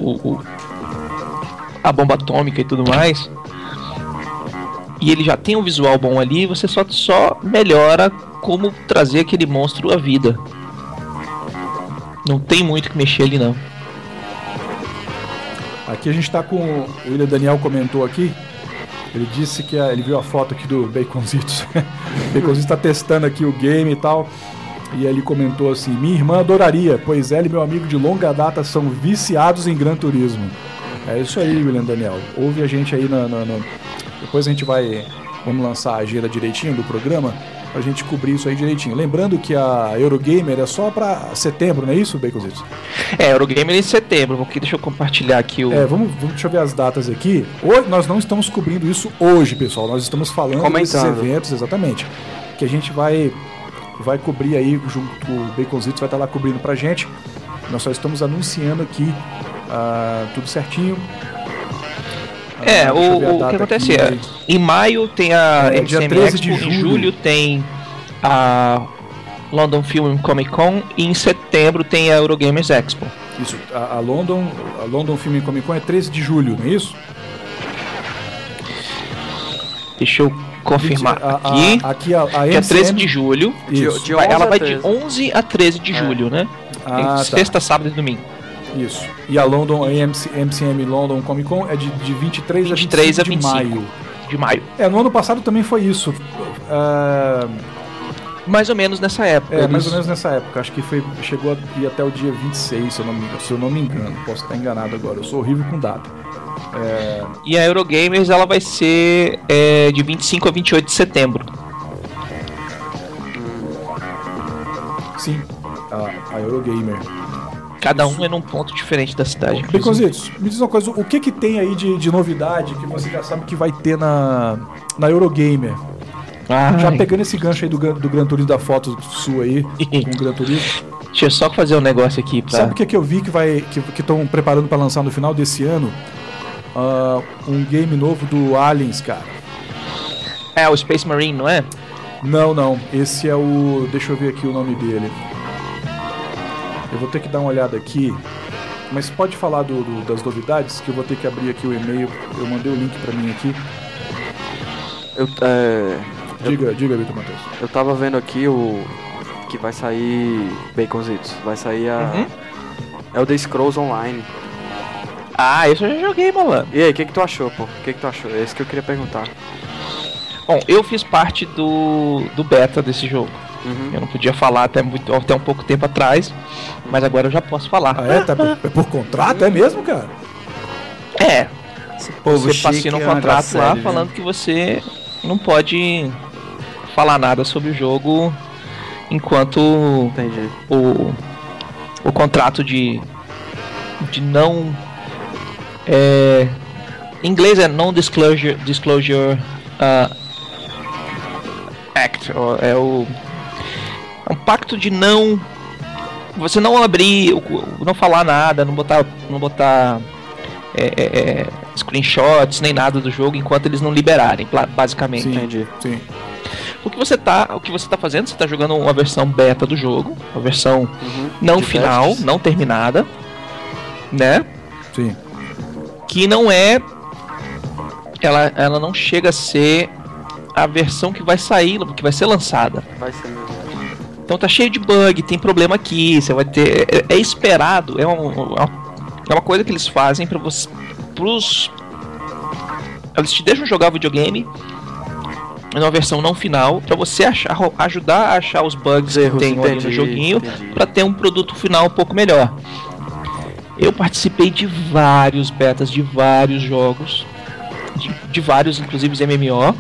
a bomba atômica e tudo mais. E ele já tem um visual bom ali, você só melhora como trazer aquele monstro à vida. Não tem muito que mexer ali, não. Aqui a gente tá com... O William Daniel comentou aqui. Ele disse que ele viu a foto aqui do Baconzitos. O Baconzitos tá testando aqui o game e tal. E ele comentou assim: minha irmã adoraria, pois ela e meu amigo de longa data são viciados em Gran Turismo. É isso aí, William Daniel. Ouve a gente aí depois a gente vamos lançar a agenda direitinho do programa pra gente cobrir isso aí direitinho. Lembrando que a Eurogamer é só pra setembro, não é isso, Baconzitos? Eurogamer em setembro. Deixa eu compartilhar aqui o... Deixa eu ver as datas aqui. Hoje, nós não estamos cobrindo isso hoje, pessoal. Nós estamos falando desses eventos, exatamente, que a gente vai cobrir aí, junto com o Baconzitos vai estar lá cobrindo pra gente. Nós só estamos anunciando aqui tudo certinho. O que acontece em maio tem a dia MCM 13 Expo, de julho. em julho tem a London Film Comic Con e em setembro tem a Eurogamers Expo. Isso, a London Film Comic Con é 13 de julho, não é isso? Deixa eu confirmar aqui. A Dia MCM, 13 de julho. Isso. Ela vai de 11 a 13 de julho, né? Tá. Sexta, sábado e domingo. Isso. E a MCM London Comic Con é de 23 a 25 de maio. De maio. No ano passado também foi isso. Mais ou menos nessa época. Mais ou menos nessa época. Acho que chegou a ir até o dia 26, se eu não me engano. Posso estar enganado agora. Eu sou horrível com data. E a Eurogamers ela vai ser de 25 a 28 de setembro. Sim, a Eurogamer. Cada um é num ponto diferente da cidade. Baconzitos, me diz uma coisa, o que tem aí de novidade que você já sabe que vai ter na Eurogamer? Já pegando esse gancho aí do Gran Turismo, da foto sua aí, com o Gran Turismo. Deixa eu só fazer um negócio aqui pra... Sabe o que eu vi que estão preparando pra lançar no final desse ano? Um game novo do Aliens, cara. O Space Marine, não é? Não. Esse é o... Deixa eu ver aqui o nome dele. Eu vou ter que dar uma olhada aqui. Mas pode falar das novidades, que eu vou ter que abrir aqui o e-mail. Eu mandei o link pra mim aqui. Diga, Vitor Matheus. Eu tava vendo aqui que vai sair Baconzitos. Vai sair Elder Scrolls Online. Isso eu já joguei, malandro. E aí, o que tu achou, pô? O que tu achou? É isso que eu queria perguntar. Bom, eu fiz parte do beta desse jogo. Eu não podia falar até um pouco tempo atrás, mas agora eu já posso falar. É por contrato, é mesmo, cara? Você assina um contrato lá falando que você não pode falar nada sobre o jogo enquanto o contrato de não... em inglês é Non-Disclosure Act. É um pacto de você não abrir, não falar nada, não botar screenshots nem nada do jogo enquanto eles não liberarem, basicamente. Sim, entendi. Sim. O que você tá fazendo, você tá jogando uma versão beta do jogo, uma versão não final, testes, não terminada, né? Sim. Que não é, ela não chega a ser a versão que vai sair, que vai ser lançada. Vai ser mesmo. Então tá cheio de bug, tem problema aqui, você vai ter... É esperado, é uma coisa que eles fazem pra você... Eles te deixam jogar videogame numa versão não final, pra você ajudar a achar os bugs que tem ali no joguinho, pra ter um produto final um pouco melhor. Eu participei de vários betas, de vários jogos, de vários, inclusive os MMO.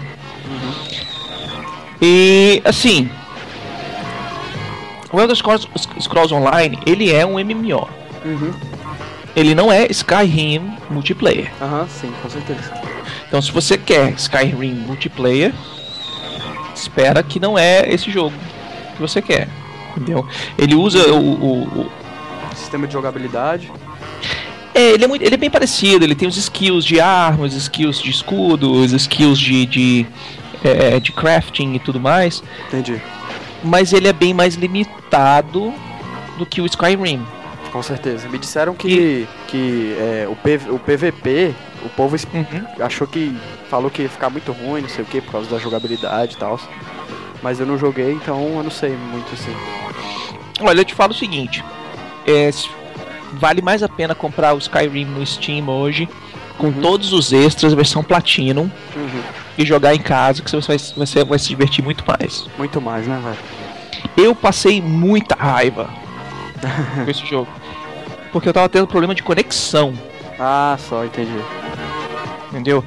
E, assim... O Elder Scrolls Online, ele é um MMO. Ele não é Skyrim multiplayer. Sim, com certeza. Então, se você quer Skyrim multiplayer, espera que não é esse jogo que você quer. Entendeu? Ele usa o sistema de jogabilidade. Ele é bem parecido, ele tem os skills de armas, skills de escudos, skills de crafting e tudo mais. Entendi. Mas ele é bem mais limitado do que o Skyrim. Com certeza. Me disseram que o PVP, o povo falou que ia ficar muito ruim, não sei o que, por causa da jogabilidade e tal. Mas eu não joguei, então eu não sei muito assim. Olha, eu te falo o seguinte, vale mais a pena comprar o Skyrim no Steam hoje, com todos os extras, versão Platinum, e jogar em casa, que você vai se divertir muito mais. Muito mais, né, velho? Eu passei muita raiva com esse jogo, porque eu tava tendo problema de conexão. Ah, só, entendi. Entendeu?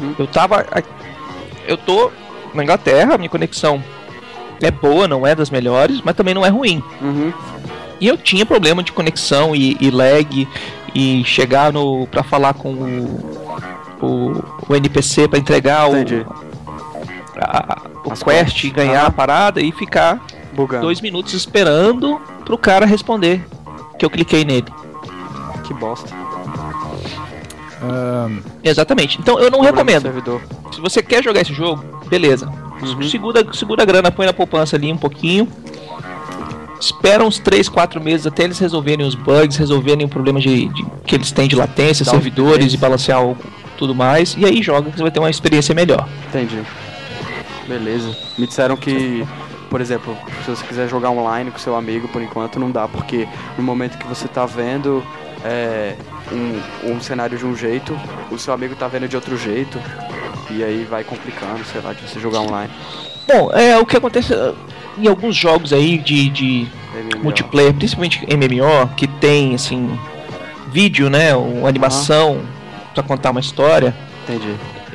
Eu tô na Inglaterra, minha conexão é boa, não é das melhores, mas também não é ruim. E eu tinha problema de conexão e lag, e chegar pra falar com o NPC pra entregar o quest e ganhar a parada e ficar bugando 2 minutos esperando pro cara responder que eu cliquei nele. Que bosta. Exatamente. Então eu não recomendo. Servidor. Se você quer jogar esse jogo, beleza. Segura a grana, põe na poupança ali um pouquinho. Espera uns 3, 4 meses até eles resolverem os bugs, resolverem o problema que eles têm de latência, servidores e balancear tudo mais. E aí joga que você vai ter uma experiência melhor. Entendi. Beleza. Me disseram que, por exemplo, se você quiser jogar online com seu amigo, por enquanto não dá, porque no momento que você tá vendo um cenário de um jeito, o seu amigo tá vendo de outro jeito, e aí vai complicando, sei lá, de você jogar online. Bom, o que acontece em alguns jogos aí de multiplayer, principalmente MMO, que tem, assim, vídeo, né, uma animação pra contar uma história. Entendi.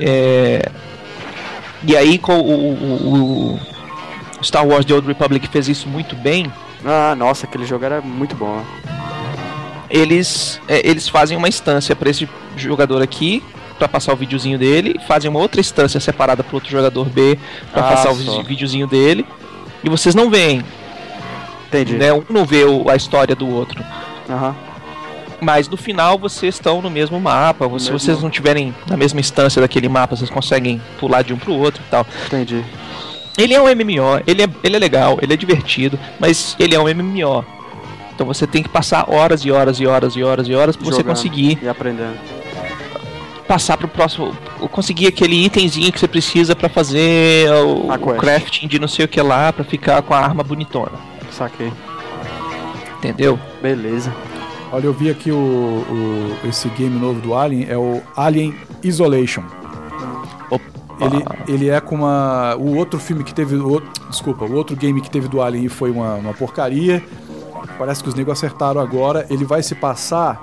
E aí com o Star Wars The Old Republic fez isso muito bem. Ah, nossa, aquele jogo era muito bom. Eles fazem uma instância para esse jogador aqui, para passar o videozinho dele, fazem uma outra instância separada para outro jogador B, para passar o videozinho dele, e vocês não veem. Entendi. Né? Um não vê a história do outro. Aham. Mas no final vocês estão no mesmo mapa. Se vocês não estiverem na mesma instância daquele mapa, vocês conseguem pular de um pro outro e tal. Entendi. Ele é um MMO, ele é legal, ele é divertido, mas ele é um MMO. Então você tem que passar horas e horas e horas e horas e horas pra você conseguir e aprendendo. Passar pro próximo, conseguir aquele itemzinho que você precisa pra fazer o crafting de não sei o que lá, pra ficar com a arma bonitona. Saquei. Entendeu? Beleza. Olha, eu vi aqui esse game novo do Alien, é o Alien Isolation. Ele é com o outro filme que teve, o outro game que teve do Alien e foi uma porcaria. Parece que os negros acertaram agora. Ele vai se passar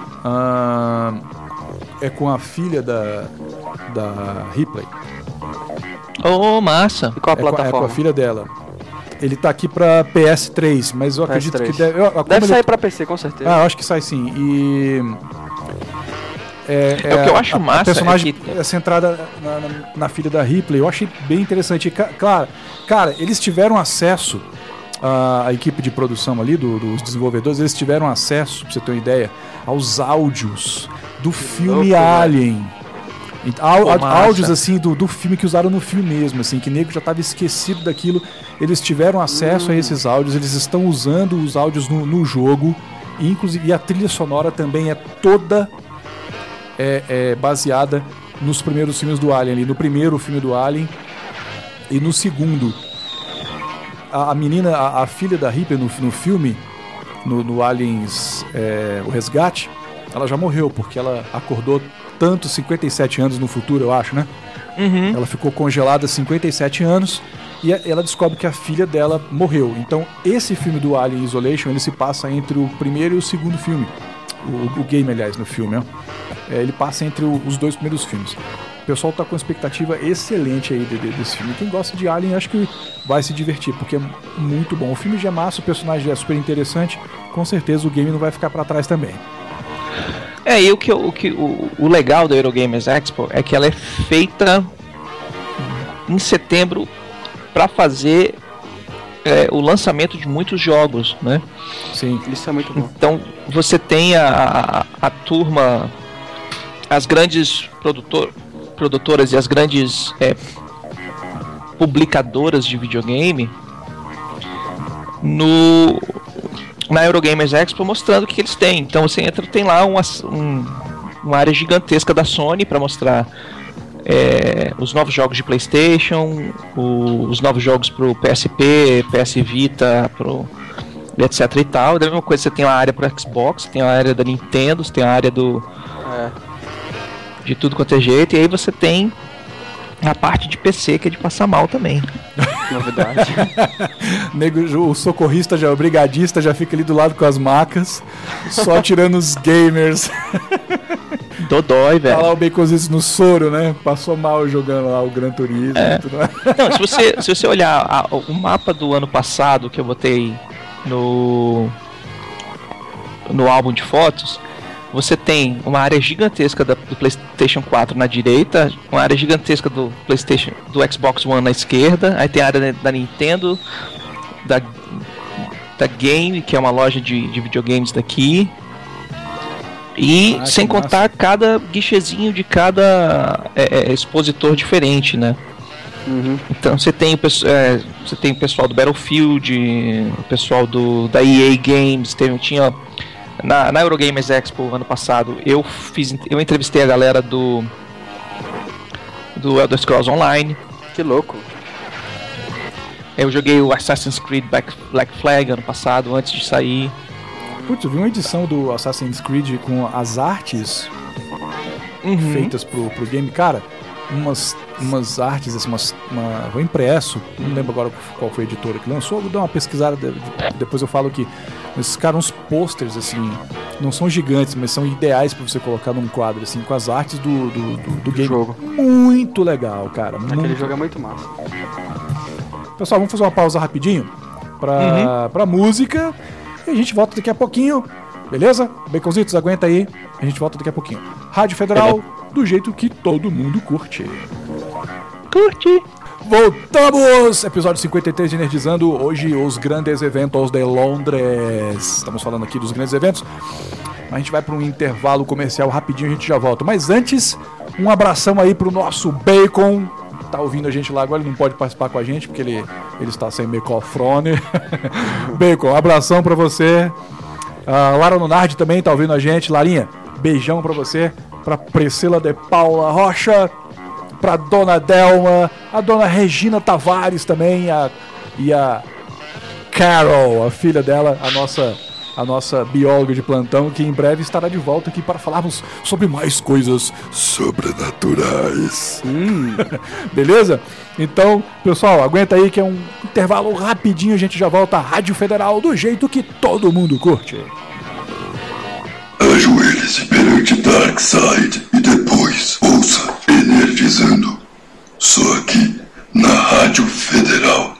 com a filha da Ripley. Oh, massa. E qual a plataforma? É com a filha dela. Ele tá aqui pra PS3, mas eu acredito que deve sair pra PC, com certeza. Eu acho que sai sim. E o que eu acho massa. A personagem é centrada na filha da Ripley. Eu achei bem interessante. Cara, eles tiveram acesso, a equipe de produção ali, dos desenvolvedores, eles tiveram acesso, pra você ter uma ideia, aos áudios do filme Alien. Áudios assim do filme que usaram no filme mesmo, assim, que nego já estava esquecido daquilo. Eles tiveram acesso a esses áudios, eles estão usando os áudios no jogo, e inclusive a trilha sonora também é toda baseada nos primeiros filmes do Alien ali, no primeiro filme do Alien e no segundo. A menina, a filha da Ripley no filme, no Aliens o Resgate, ela já morreu, porque ela acordou 57 anos no futuro, eu acho, né? Uhum. Ela ficou congelada 57 anos e ela descobre que a filha dela morreu. Então, esse filme do Alien Isolation, ele se passa entre o primeiro e o segundo filme. O game, aliás, no filme, ó. Ele passa entre os 2 primeiros filmes. O pessoal tá com uma expectativa excelente aí desse filme. Quem gosta de Alien, acho que vai se divertir, porque é muito bom. O filme já é massa, o personagem é super interessante. Com certeza o game não vai ficar para trás também. E o legal da Eurogamers Expo é que ela é feita em setembro para fazer o lançamento de muitos jogos, né? Sim. Isso é muito bom. Então você tem a turma, as grandes produtoras e as grandes publicadoras de videogame na Eurogamers Expo mostrando o que eles têm. Então você entra, tem lá uma área gigantesca da Sony para mostrar os novos jogos de PlayStation, os novos jogos pro PSP, PS Vita, etc e tal. Da mesma coisa, você tem uma área pro Xbox, tem a área da Nintendo, você tem a área de tudo quanto é jeito, e aí você tem a parte de PC, que é de passar mal também. Novidade. O socorrista, o brigadista já fica ali do lado com as macas, só tirando os gamers. Dodói, velho. Tá lá o Baconzitos no soro, né? Passou mal jogando lá o Gran Turismo. Tudo. Não, se você olhar o mapa do ano passado que eu botei no álbum de fotos, você tem uma área gigantesca do PlayStation 4 na direita, uma área gigantesca do Xbox One na esquerda, aí tem a área da Nintendo, da Game, que é uma loja de videogames daqui. E sem contar cada guichezinho de cada expositor diferente, né? Uhum. Então você tem o pessoal do Battlefield, o pessoal da EA Games, tinha na Eurogamers Expo ano passado, eu entrevistei a galera do Elder Scrolls Online. Que louco. Eu joguei o Assassin's Creed Black Flag ano passado, antes de sair. Putz, eu vi uma edição do Assassin's Creed com as artes feitas pro game. Cara, umas artes, assim, foi impresso, não lembro agora qual foi a editora que lançou, vou dar uma pesquisada, depois eu falo que esses caras, uns posters, assim, não são gigantes, mas são ideais pra você colocar num quadro, assim, com as artes do game. Jogo. Muito legal, cara. Aquele jogo é muito massa. Pessoal, vamos fazer uma pausa rapidinho pra música. E a gente volta daqui a pouquinho, beleza? Baconzitos, aguenta aí. A gente volta daqui a pouquinho. Rádio Federal, do jeito que todo mundo curte. Curte! Voltamos! Episódio 53 de Nerdizando. Hoje, os grandes eventos de Londres. Estamos falando aqui dos grandes eventos. Mas a gente vai para um intervalo comercial rapidinho, a gente já volta. Mas antes, um abração aí pro nosso Bacon. Tá ouvindo a gente lá agora, ele não pode participar com a gente porque ele está sem microfone. Bacon, abração pra você. A Lara Nunardi também tá ouvindo a gente. Larinha, beijão pra você. Pra Priscila de Paula Rocha, pra Dona Delma, a Dona Regina Tavares também, e a Carol, a filha dela, a nossa bióloga de plantão, que em breve estará de volta aqui para falarmos sobre mais coisas sobrenaturais. Beleza? Então, pessoal, aguenta aí que é um intervalo rapidinho, a gente já volta à Rádio Federal do jeito que todo mundo curte. Ajoelhe-se perante Darkseid e depois ouça Energizando. Só aqui na Rádio Federal.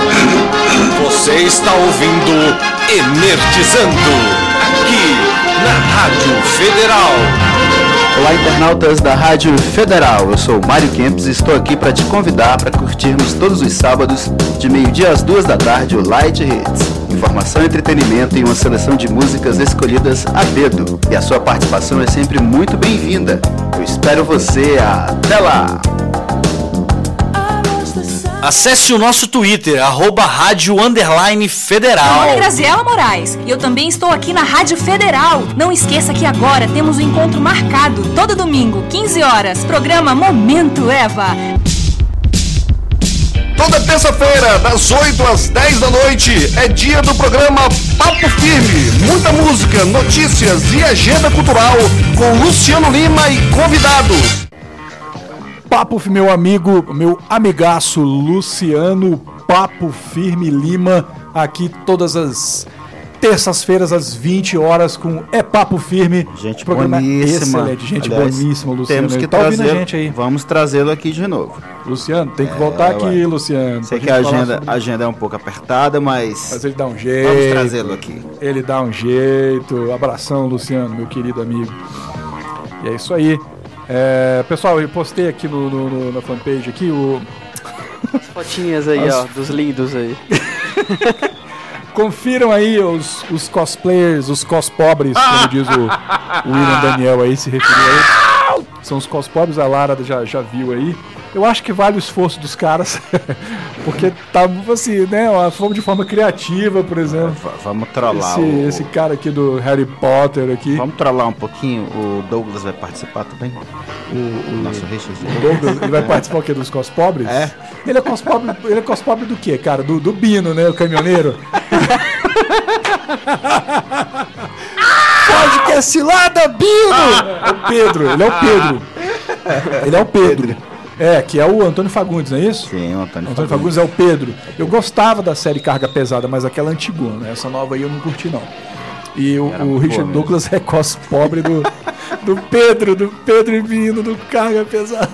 Você está ouvindo Energizando, aqui na Rádio Federal. Olá, internautas da Rádio Federal. Eu sou o Mário Kempis e estou aqui para te convidar para curtirmos todos os sábados, de meio-dia às 2 da tarde, o Light Hits. Informação, entretenimento e uma seleção de músicas escolhidas a dedo. E a sua participação é sempre muito bem-vinda. Eu espero você. Até lá! Acesse o nosso Twitter, @rádio_federal. Meu nome é Graziela Moraes e eu também estou aqui na Rádio Federal. Não esqueça que agora temos um encontro marcado, todo domingo, 15 horas, programa Momento Eva. Toda terça-feira, das 8 às 10 da noite, é dia do programa Papo Firme. Muita música, notícias e agenda cultural com Luciano Lima e convidados. Papo, meu amigo, meu amigaço Luciano Papo Firme Lima, aqui todas as terças-feiras às 20 horas com Papo Firme. Gente programa boníssima. Excelente, gente Aliás, boníssima, Luciano. Temos que tá ouvindo trazer, a gente aí. Vamos trazê-lo aqui de novo. Luciano, tem que voltar aqui, Luciano. Sei pra que a gente falar sobre- agenda é um pouco apertada, mas Mas ele dá um jeito. vamos trazê-lo aqui. Ele dá um jeito. Abração, Luciano, meu querido amigo. E é isso aí. Pessoal, eu postei aqui na fanpage aqui Fotinhas aí, ó, dos lindos aí. Confiram aí os cosplayers, os cospobres, como diz o William Daniel aí, se referiu a eles. São os cospobres, a Lara já viu aí. Eu acho que vale o esforço dos caras, porque tá assim, né, de forma criativa, por exemplo. Vamos trollar esse cara aqui do Harry Potter aqui. Vamos trollar um pouquinho, o Douglas vai participar também? O nosso Richard. O Douglas, ele vai participar o quê, dos cospobres? É. Ele é cospobre do quê, cara? Do Bino, né, o caminhoneiro? Pode que é cilada, Bino! É o Pedro, ele é o Pedro. Ele é o Pedro. Que é o Antônio Fagundes, não é isso? Sim, o Antônio Fagundes é o Pedro. Eu gostava da série Carga Pesada, mas aquela antigona, né? Essa nova aí eu não curti, não. E o Richard Douglas é cospobre do Pedro e Bino, do Carga Pesada.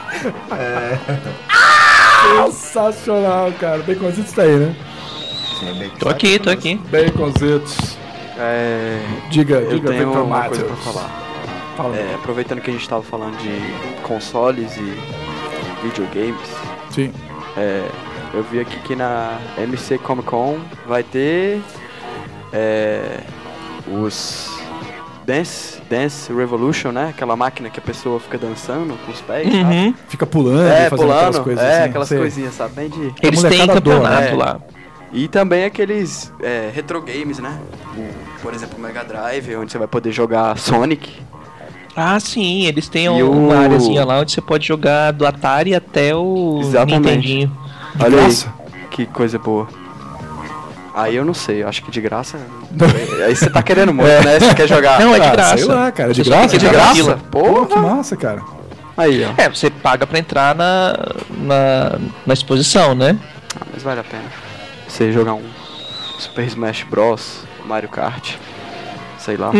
Sensacional, cara. Baconzitos tá aí, né? Sim, Tô aqui. Baconzitos. Diga, eu tenho uma Matheus. coisa pra falar. Fala. Aproveitando que a gente tava falando de consoles e videogames, Sim. eu vi aqui que na MC Comic Con vai ter os Dance Revolution, né? Aquela máquina que a pessoa fica dançando com os pés, sabe? Fica pulando, fazendo aquelas coisas assim. Aquelas coisinhas, sabe? Bem de... Eles têm campeonato lá. E também aqueles retro games, né? Por exemplo, o Mega Drive, onde você vai poder jogar Sonic. Ah, sim, eles têm uma áreazinha lá onde você pode jogar do Atari até o Nintendinho. Olha aí, que coisa boa. Aí eu não sei, eu acho que de graça... Aí você tá querendo muito, né? Você quer jogar... Não, é de graça. Sei lá, cara, de Você graça? de graça? Pô, que massa, cara. Aí, ó. Você paga pra entrar na exposição, né? Mas vale a pena. Você jogar um Super Smash Bros, Mario Kart, sei lá.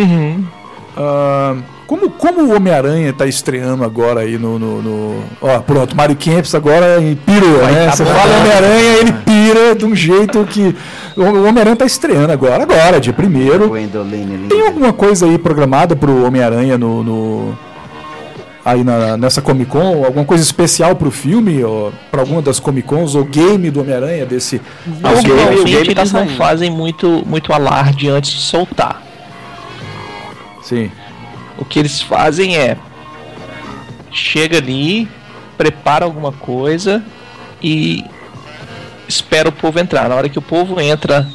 Como o Homem-Aranha tá estreando agora aí Ó, pronto, Mario Campos agora pirou, né? Você fala Homem-Aranha, ele pira de um jeito que... O Homem-Aranha tá estreando agora, dia 1º. Tem alguma coisa aí programada pro Homem-Aranha aí nessa Comic Con? Alguma coisa especial pro filme? Ou pra alguma das Comic Cons? Ou game do Homem-Aranha desse... O game eles não fazem muito alarde antes de soltar. Sim. O que eles fazem é... Chega ali, prepara alguma coisa e espera o povo entrar. Na hora que o povo entra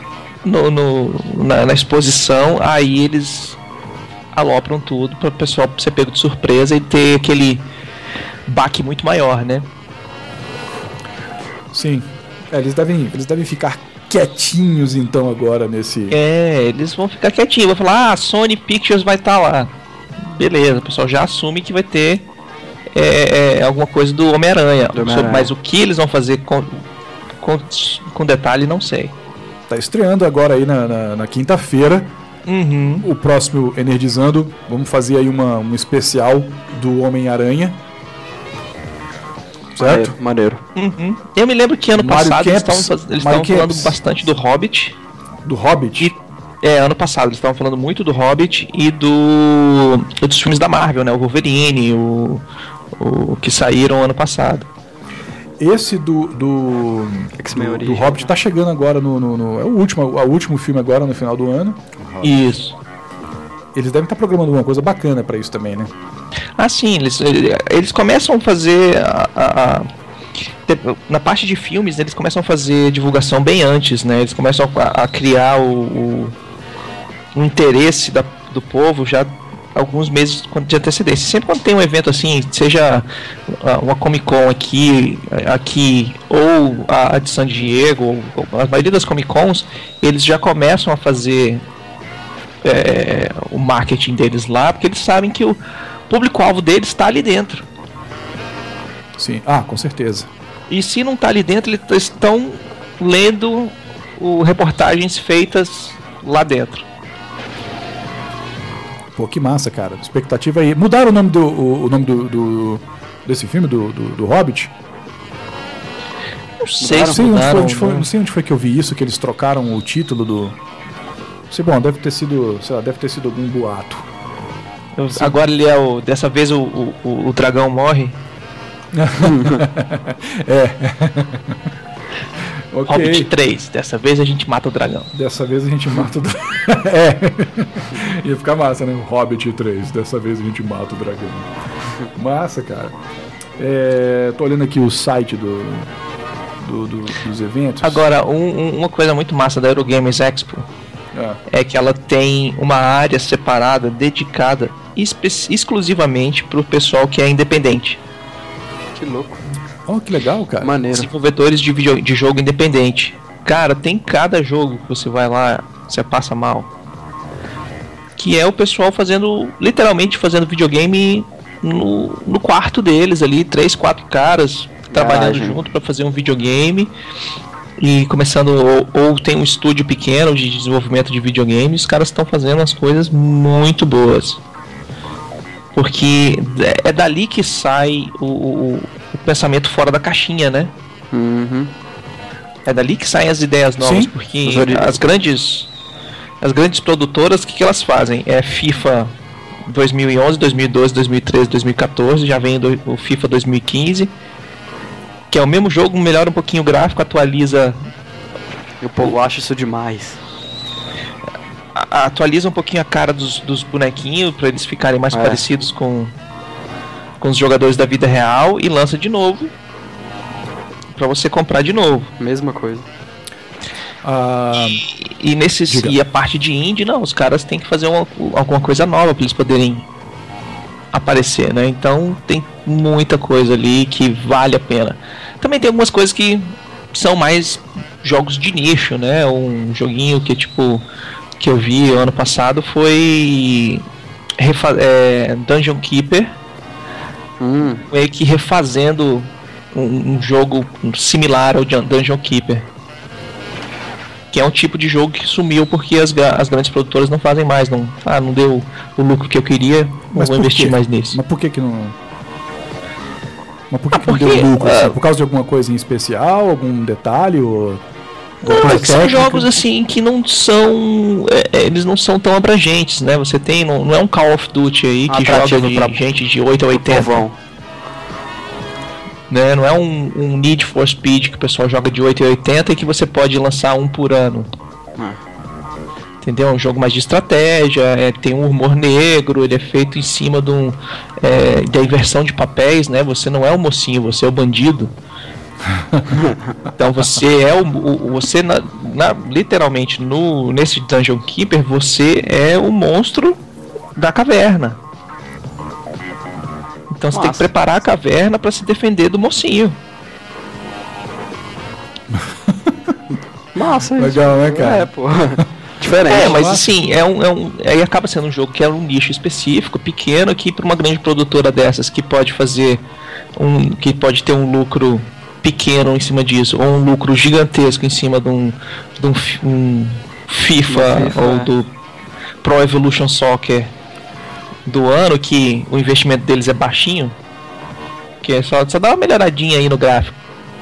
na exposição, aí eles alopram tudo para o pessoal ser pego de surpresa e ter aquele baque muito maior, né? Sim. Eles devem ficar quietinhos então agora nesse... Eles vão ficar quietinhos, vão falar, Sony Pictures vai estar lá. Beleza, o pessoal já assume que vai ter alguma coisa do Homem-Aranha. Mas o que eles vão fazer com detalhe, não sei. Tá estreando agora aí na quinta-feira. O próximo Energizando. Vamos fazer aí um especial do Homem-Aranha. Certo? Maneiro. Eu me lembro que ano passado eles estavam falando bastante do Hobbit. Do Hobbit? Ano passado eles estavam falando muito do Hobbit e dos filmes da Marvel, né? O Wolverine, o que saíram ano passado. Esse do Hobbit tá chegando agora é o último filme agora no final do ano. Isso. Eles devem estar programando alguma coisa bacana pra isso também, né? Ah, sim, eles começam a fazer na parte de filmes, eles começam a fazer divulgação bem antes, né? Eles começam a criar o interesse do povo já alguns meses de antecedência. Sempre quando tem um evento assim, seja uma Comic Con aqui ou a de San Diego, ou a maioria das Comic Cons, eles já começam a fazer o marketing deles lá, porque eles sabem que o público-alvo deles está ali dentro. Sim, com certeza. E se não está ali dentro, eles estão lendo reportagens feitas lá dentro. Pô, que massa, cara. Expectativa aí. Mudaram o nome desse filme, do Hobbit? Não sei se mudaram. Não sei onde foi que eu vi isso, que eles trocaram o título do... Não sei, bom, deve ter sido algum boato. Agora ele dessa vez o dragão morre. Ok. Hobbit 3, dessa vez a gente mata o dragão. Dessa vez a gente mata o dragão. Ia ficar massa, né? Hobbit 3, dessa vez a gente mata o dragão. Massa, cara. Tô olhando aqui o site dos eventos. Agora, uma coisa muito massa da Eurogames Expo é que ela tem uma área separada, dedicada exclusivamente pro pessoal que é independente. Que louco. Oh, que legal, cara. Maneiro. Desenvolvedores de jogo independente. Cara, tem cada jogo que você vai lá, você passa mal. Que é o pessoal literalmente fazendo videogame no quarto deles ali, 3, 4 caras trabalhando junto para fazer um videogame. E começando, ou tem um estúdio pequeno de desenvolvimento de videogame, os caras estão fazendo as coisas muito boas. Porque é dali que sai o pensamento fora da caixinha, né? Uhum. É dali que saem as ideias novas. Sim. Porque as grandes produtoras, o que elas fazem? É FIFA 2011, 2012, 2013, 2014, já vem o FIFA 2015, que é o mesmo jogo, melhora um pouquinho o gráfico, atualiza. E o povo acha isso demais. Atualiza um pouquinho a cara dos bonequinhos para eles ficarem mais parecidos com os jogadores da vida real e lança de novo para você comprar de novo. Mesma coisa. E a parte de indie, não, os caras têm que fazer alguma coisa nova para eles poderem aparecer, né? Então tem muita coisa ali que vale a pena. Também tem algumas coisas que são mais jogos de nicho, né? Um joguinho que eu vi ano passado foi Dungeon Keeper, meio que refazendo um jogo similar ao Dungeon Keeper, que é um tipo de jogo que sumiu porque as grandes produtoras não fazem mais, não deu o lucro que eu queria, não vou investir mais nisso. Mas por que não? Mas por que não deu lucro? Por causa de alguma coisa em especial, algum detalhe ou... Não, são jogos assim que não são. Eles não são tão abrangentes, né? Você tem. Não é um Call of Duty aí que joga de gente de 8 a 80. Né? Não é um Need for Speed que o pessoal joga de 8 a 80 e que você pode lançar um por ano. Entendeu? É um jogo mais de estratégia, tem um humor negro, ele é feito em cima da inversão de papéis, né? Você não é o mocinho, você é o bandido. Então você é literalmente nesse Dungeon Keeper você é o monstro da caverna. Então você tem que preparar a caverna para se defender do mocinho. Massa, legal, né, cara? Pô. Diferente. Mas assim, aí acaba sendo um jogo que é um nicho específico, pequeno, que para uma grande produtora dessas que pode fazer que pode ter um lucro pequeno em cima disso, ou um lucro gigantesco em cima de um FIFA ou do Pro Evolution Soccer do ano, que o investimento deles é baixinho, que é só dar uma melhoradinha aí no gráfico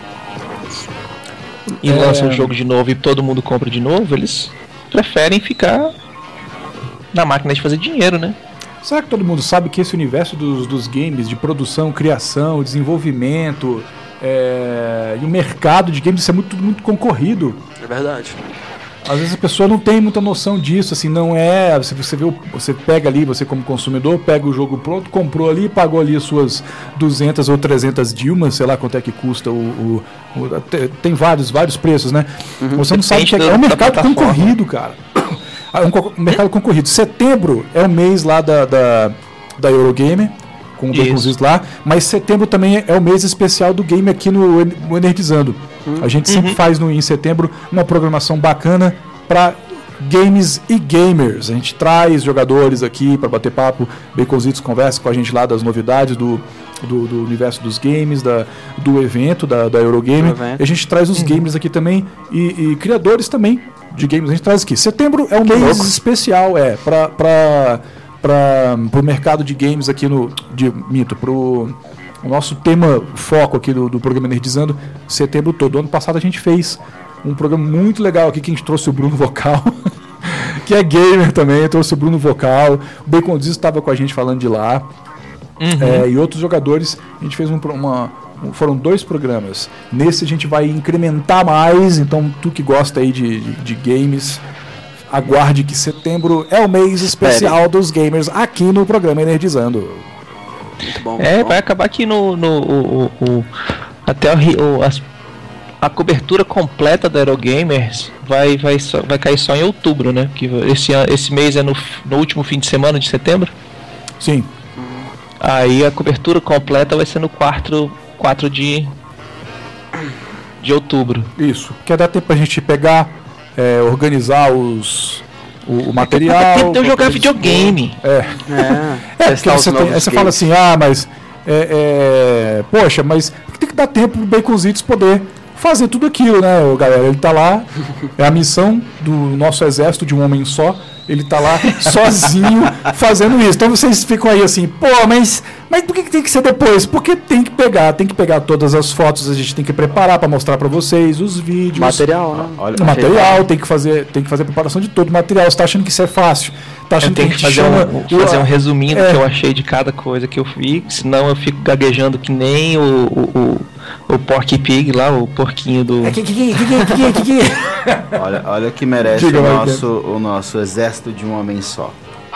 e lança o jogo de novo e todo mundo compra de novo, eles preferem ficar na máquina de fazer dinheiro, né? Será que todo mundo sabe que esse universo dos games, de produção, criação, desenvolvimento... e o mercado de games, isso é muito concorrido. É verdade. Às vezes a pessoa não tem muita noção disso, assim, não é... Você pega ali, você como consumidor, pega o jogo pronto, comprou ali, pagou ali as suas 200 ou 300 Dilmas, sei lá quanto é que custa tem vários preços, né? Você não sabe que é um mercado concorrido, cara. É um mercado concorrido. Setembro é o mês lá da Eurogamer, com o Baconzitos lá, mas setembro também é o mês especial do game aqui no Enerdizando. A gente sempre faz em setembro uma programação bacana para games e gamers. A gente traz jogadores aqui para bater papo, Baconzitos conversa com a gente lá das novidades do universo dos games, do evento, da Eurogamer. E a gente traz os gamers aqui também e criadores também de games. A gente traz aqui. Setembro é um mês especial, para o mercado de games aqui pro o nosso tema foco aqui do programa Nerdizando, setembro todo. Ano passado a gente fez um programa muito legal aqui que a gente trouxe o Bruno Vocal, que é gamer também, trouxe o Bruno Vocal, o Baconzitos estava com a gente falando de lá, e outros jogadores. A gente fez um foram 2 programas. Nesse a gente vai incrementar mais, então tu que gosta aí de games, aguarde que setembro é o mês especial dos gamers aqui no programa Energizando. Muito bom. Vai acabar aqui até a cobertura completa da Eurogamers vai cair só em outubro, né? Porque esse mês é no último fim de semana de setembro. Sim. Aí a cobertura completa vai ser no 4 de outubro. Isso. Quer dar tempo pra gente pegar, organizar o material. Dá tempo de eu jogar videogame. Porque você fala assim, mas poxa, mas tem que dar tempo pro Baconzitos poder fazer tudo aquilo, né, galera? Ele tá lá, é a missão do nosso exército de um homem só. Ele tá lá sozinho fazendo isso. Então vocês ficam aí assim, mas por que tem que ser depois? Porque tem que pegar todas as fotos, a gente tem que preparar para mostrar para vocês os vídeos. Material, né? O material, tem que fazer a preparação de todo o material. Você tá achando que isso é fácil? Tá achando eu tenho que fazer um resuminho do que eu achei de cada coisa que eu vi, senão eu fico gaguejando que nem o Porky Pig lá, o porquinho do... Olha que merece o nosso exército de um homem só.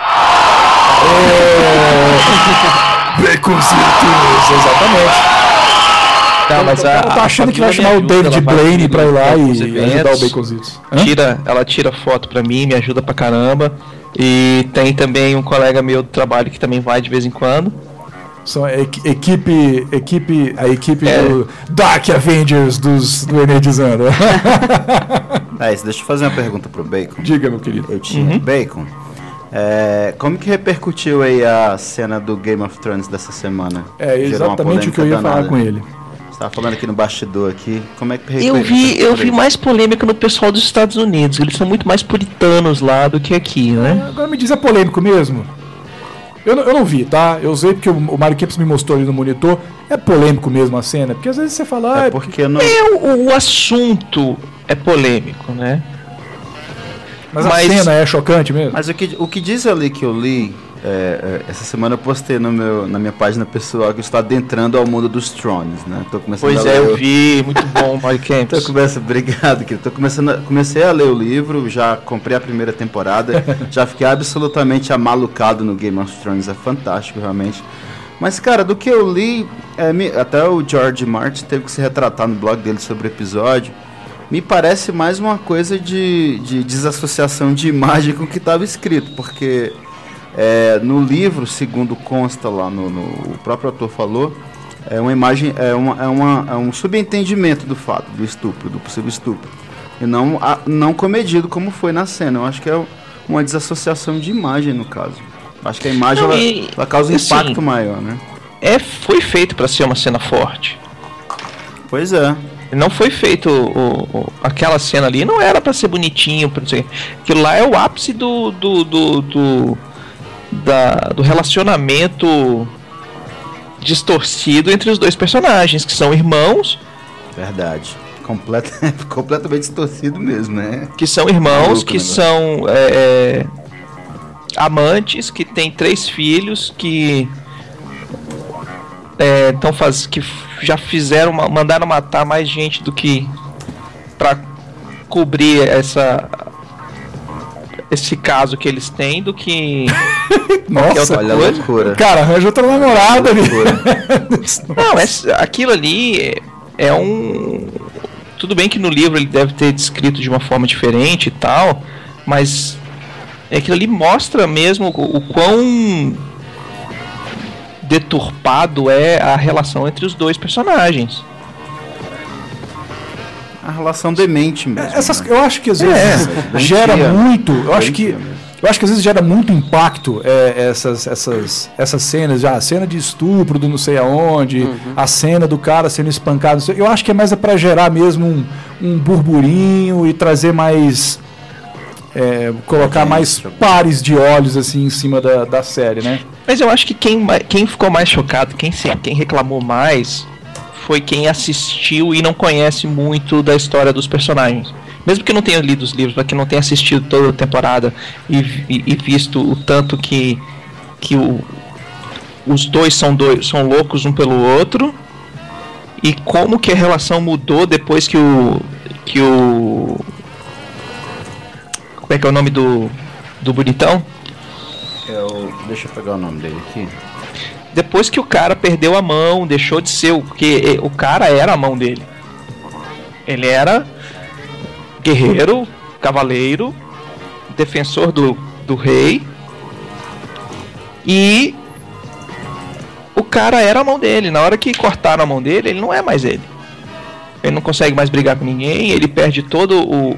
Baconzitos, exatamente. Não, mas tá achando que vai chamar o David Blaine pra ir lá e ajudar o Baconzitos. Ela tira foto pra mim, me ajuda pra caramba. E tem também um colega meu do trabalho que também vai de vez em quando. São a equipe do Dark Avengers do Energizando. Deixa eu fazer uma pergunta pro Bacon. Diga, meu querido. Eu tinha Bacon. Como que repercutiu aí a cena do Game of Thrones dessa semana? Exatamente o que eu ia falar com ele. Você tava falando aqui no bastidor aqui. Como é que eu vi mais polêmica no pessoal dos Estados Unidos. Eles são muito mais puritanos lá do que aqui, né? Agora me diz, é polêmico mesmo? Eu não vi, tá? Eu sei porque o Mário Kempis me mostrou ali no monitor. É polêmico mesmo a cena? Porque às vezes você fala... O assunto é polêmico, né? Mas a cena é chocante mesmo? Mas o que diz ali que eu li... essa semana eu postei na minha página pessoal que eu estou adentrando ao mundo dos Thrones, né? Tô começando a ler eu vi, muito bom, Mário Kempis. Obrigado, querido. Comecei a ler o livro, já comprei a primeira temporada, já fiquei absolutamente amalucado no Game of Thrones, é fantástico realmente. Mas, cara, do que eu li, até o George Martin teve que se retratar no blog dele sobre o episódio, me parece mais uma coisa de desassociação de imagem com o que estava escrito, porque... no livro, segundo consta lá, o próprio autor falou, é uma imagem, é um subentendimento do fato do estupro, do possível estupro, e não comedido como foi na cena. Eu acho que é uma desassociação de imagem no caso. Acho que a imagem ela causa um impacto maior, né? Foi feito para ser uma cena forte. Pois é. Não foi feito aquela cena ali, não era para ser bonitinho, não sei. Aquilo lá é o ápice do relacionamento distorcido entre os dois personagens, que são irmãos. Verdade. Completamente distorcido mesmo, né? Que são irmãos, que são amantes, que têm 3 filhos, que que já mandaram matar mais gente do que pra cobrir esse caso que eles têm do que... Nossa, olha a loucura. Cara, arranja outra namorada ali. Não, aquilo ali é um... Tudo bem que no livro ele deve ter descrito de uma forma diferente e tal, mas aquilo ali mostra mesmo o quão deturpado é a relação entre os dois personagens. A relação demente mesmo. Eu acho que às vezes gera muito. Eu acho que às vezes gera muito impacto essas cenas, já a cena de estupro do não sei aonde, a cena do cara sendo espancado. Eu acho que é mais para gerar mesmo um burburinho e trazer mais. Colocar mais pares de olhos assim em cima da série, né? Mas eu acho que quem ficou mais chocado, quem reclamou mais, foi quem assistiu e não conhece muito da história dos personagens. Mesmo que não tenha lido os livros, mas que não tenha assistido toda a temporada e visto o tanto que os dois são loucos um pelo outro E como que a relação mudou depois que o como é que é o nome do bonitão? Deixa eu pegar o nome dele aqui. Depois que o cara perdeu a mão, deixou de ser porque o cara era a mão dele. Ele era guerreiro, cavaleiro, defensor do rei. E o cara era a mão dele. Na hora que cortaram a mão dele, ele não é mais ele. Ele não consegue mais brigar com ninguém. Ele perde todo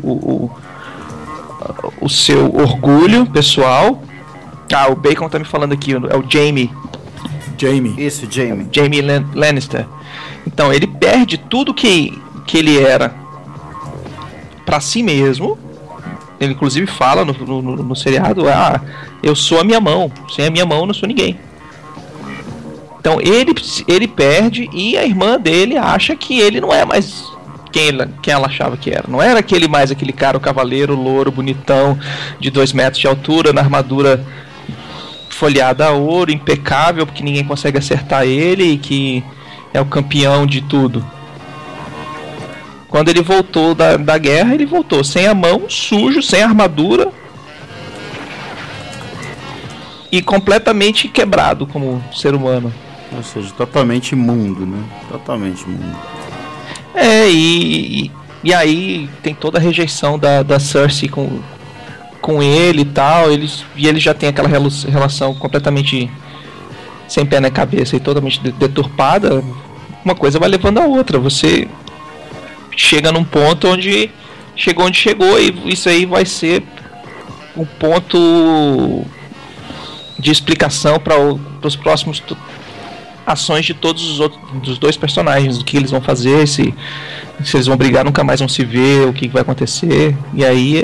o seu orgulho pessoal. O Bacon tá me falando aqui. É o Jaime. Isso, Jaime. Jaime Lannister. Então, ele perde tudo que ele era pra si mesmo. Ele inclusive fala no seriado: eu sou a minha mão. Sem a minha mão eu não sou ninguém. Então ele perde, e a irmã dele acha que ele não é mais quem ela achava que era. Não era aquele cara, o cavaleiro louro, bonitão, de 2 metros de altura, na armadura folhada a ouro, impecável, porque ninguém consegue acertar ele, e que é o campeão de tudo. Quando ele voltou da guerra, ele voltou sem a mão, sujo, sem armadura e completamente quebrado como ser humano. Ou seja, totalmente imundo, né? Totalmente imundo. E aí tem toda a rejeição da Cersei com ele e tal. E ele já tem aquela relação completamente sem pé na cabeça e totalmente deturpada. Uma coisa vai levando a outra. Você chega num ponto onde chegou, e isso aí vai ser um ponto de explicação para os próximos ações de todos os outros, dos 2 personagens, o que eles vão fazer, se eles vão brigar, nunca mais vão se ver, o que vai acontecer. E aí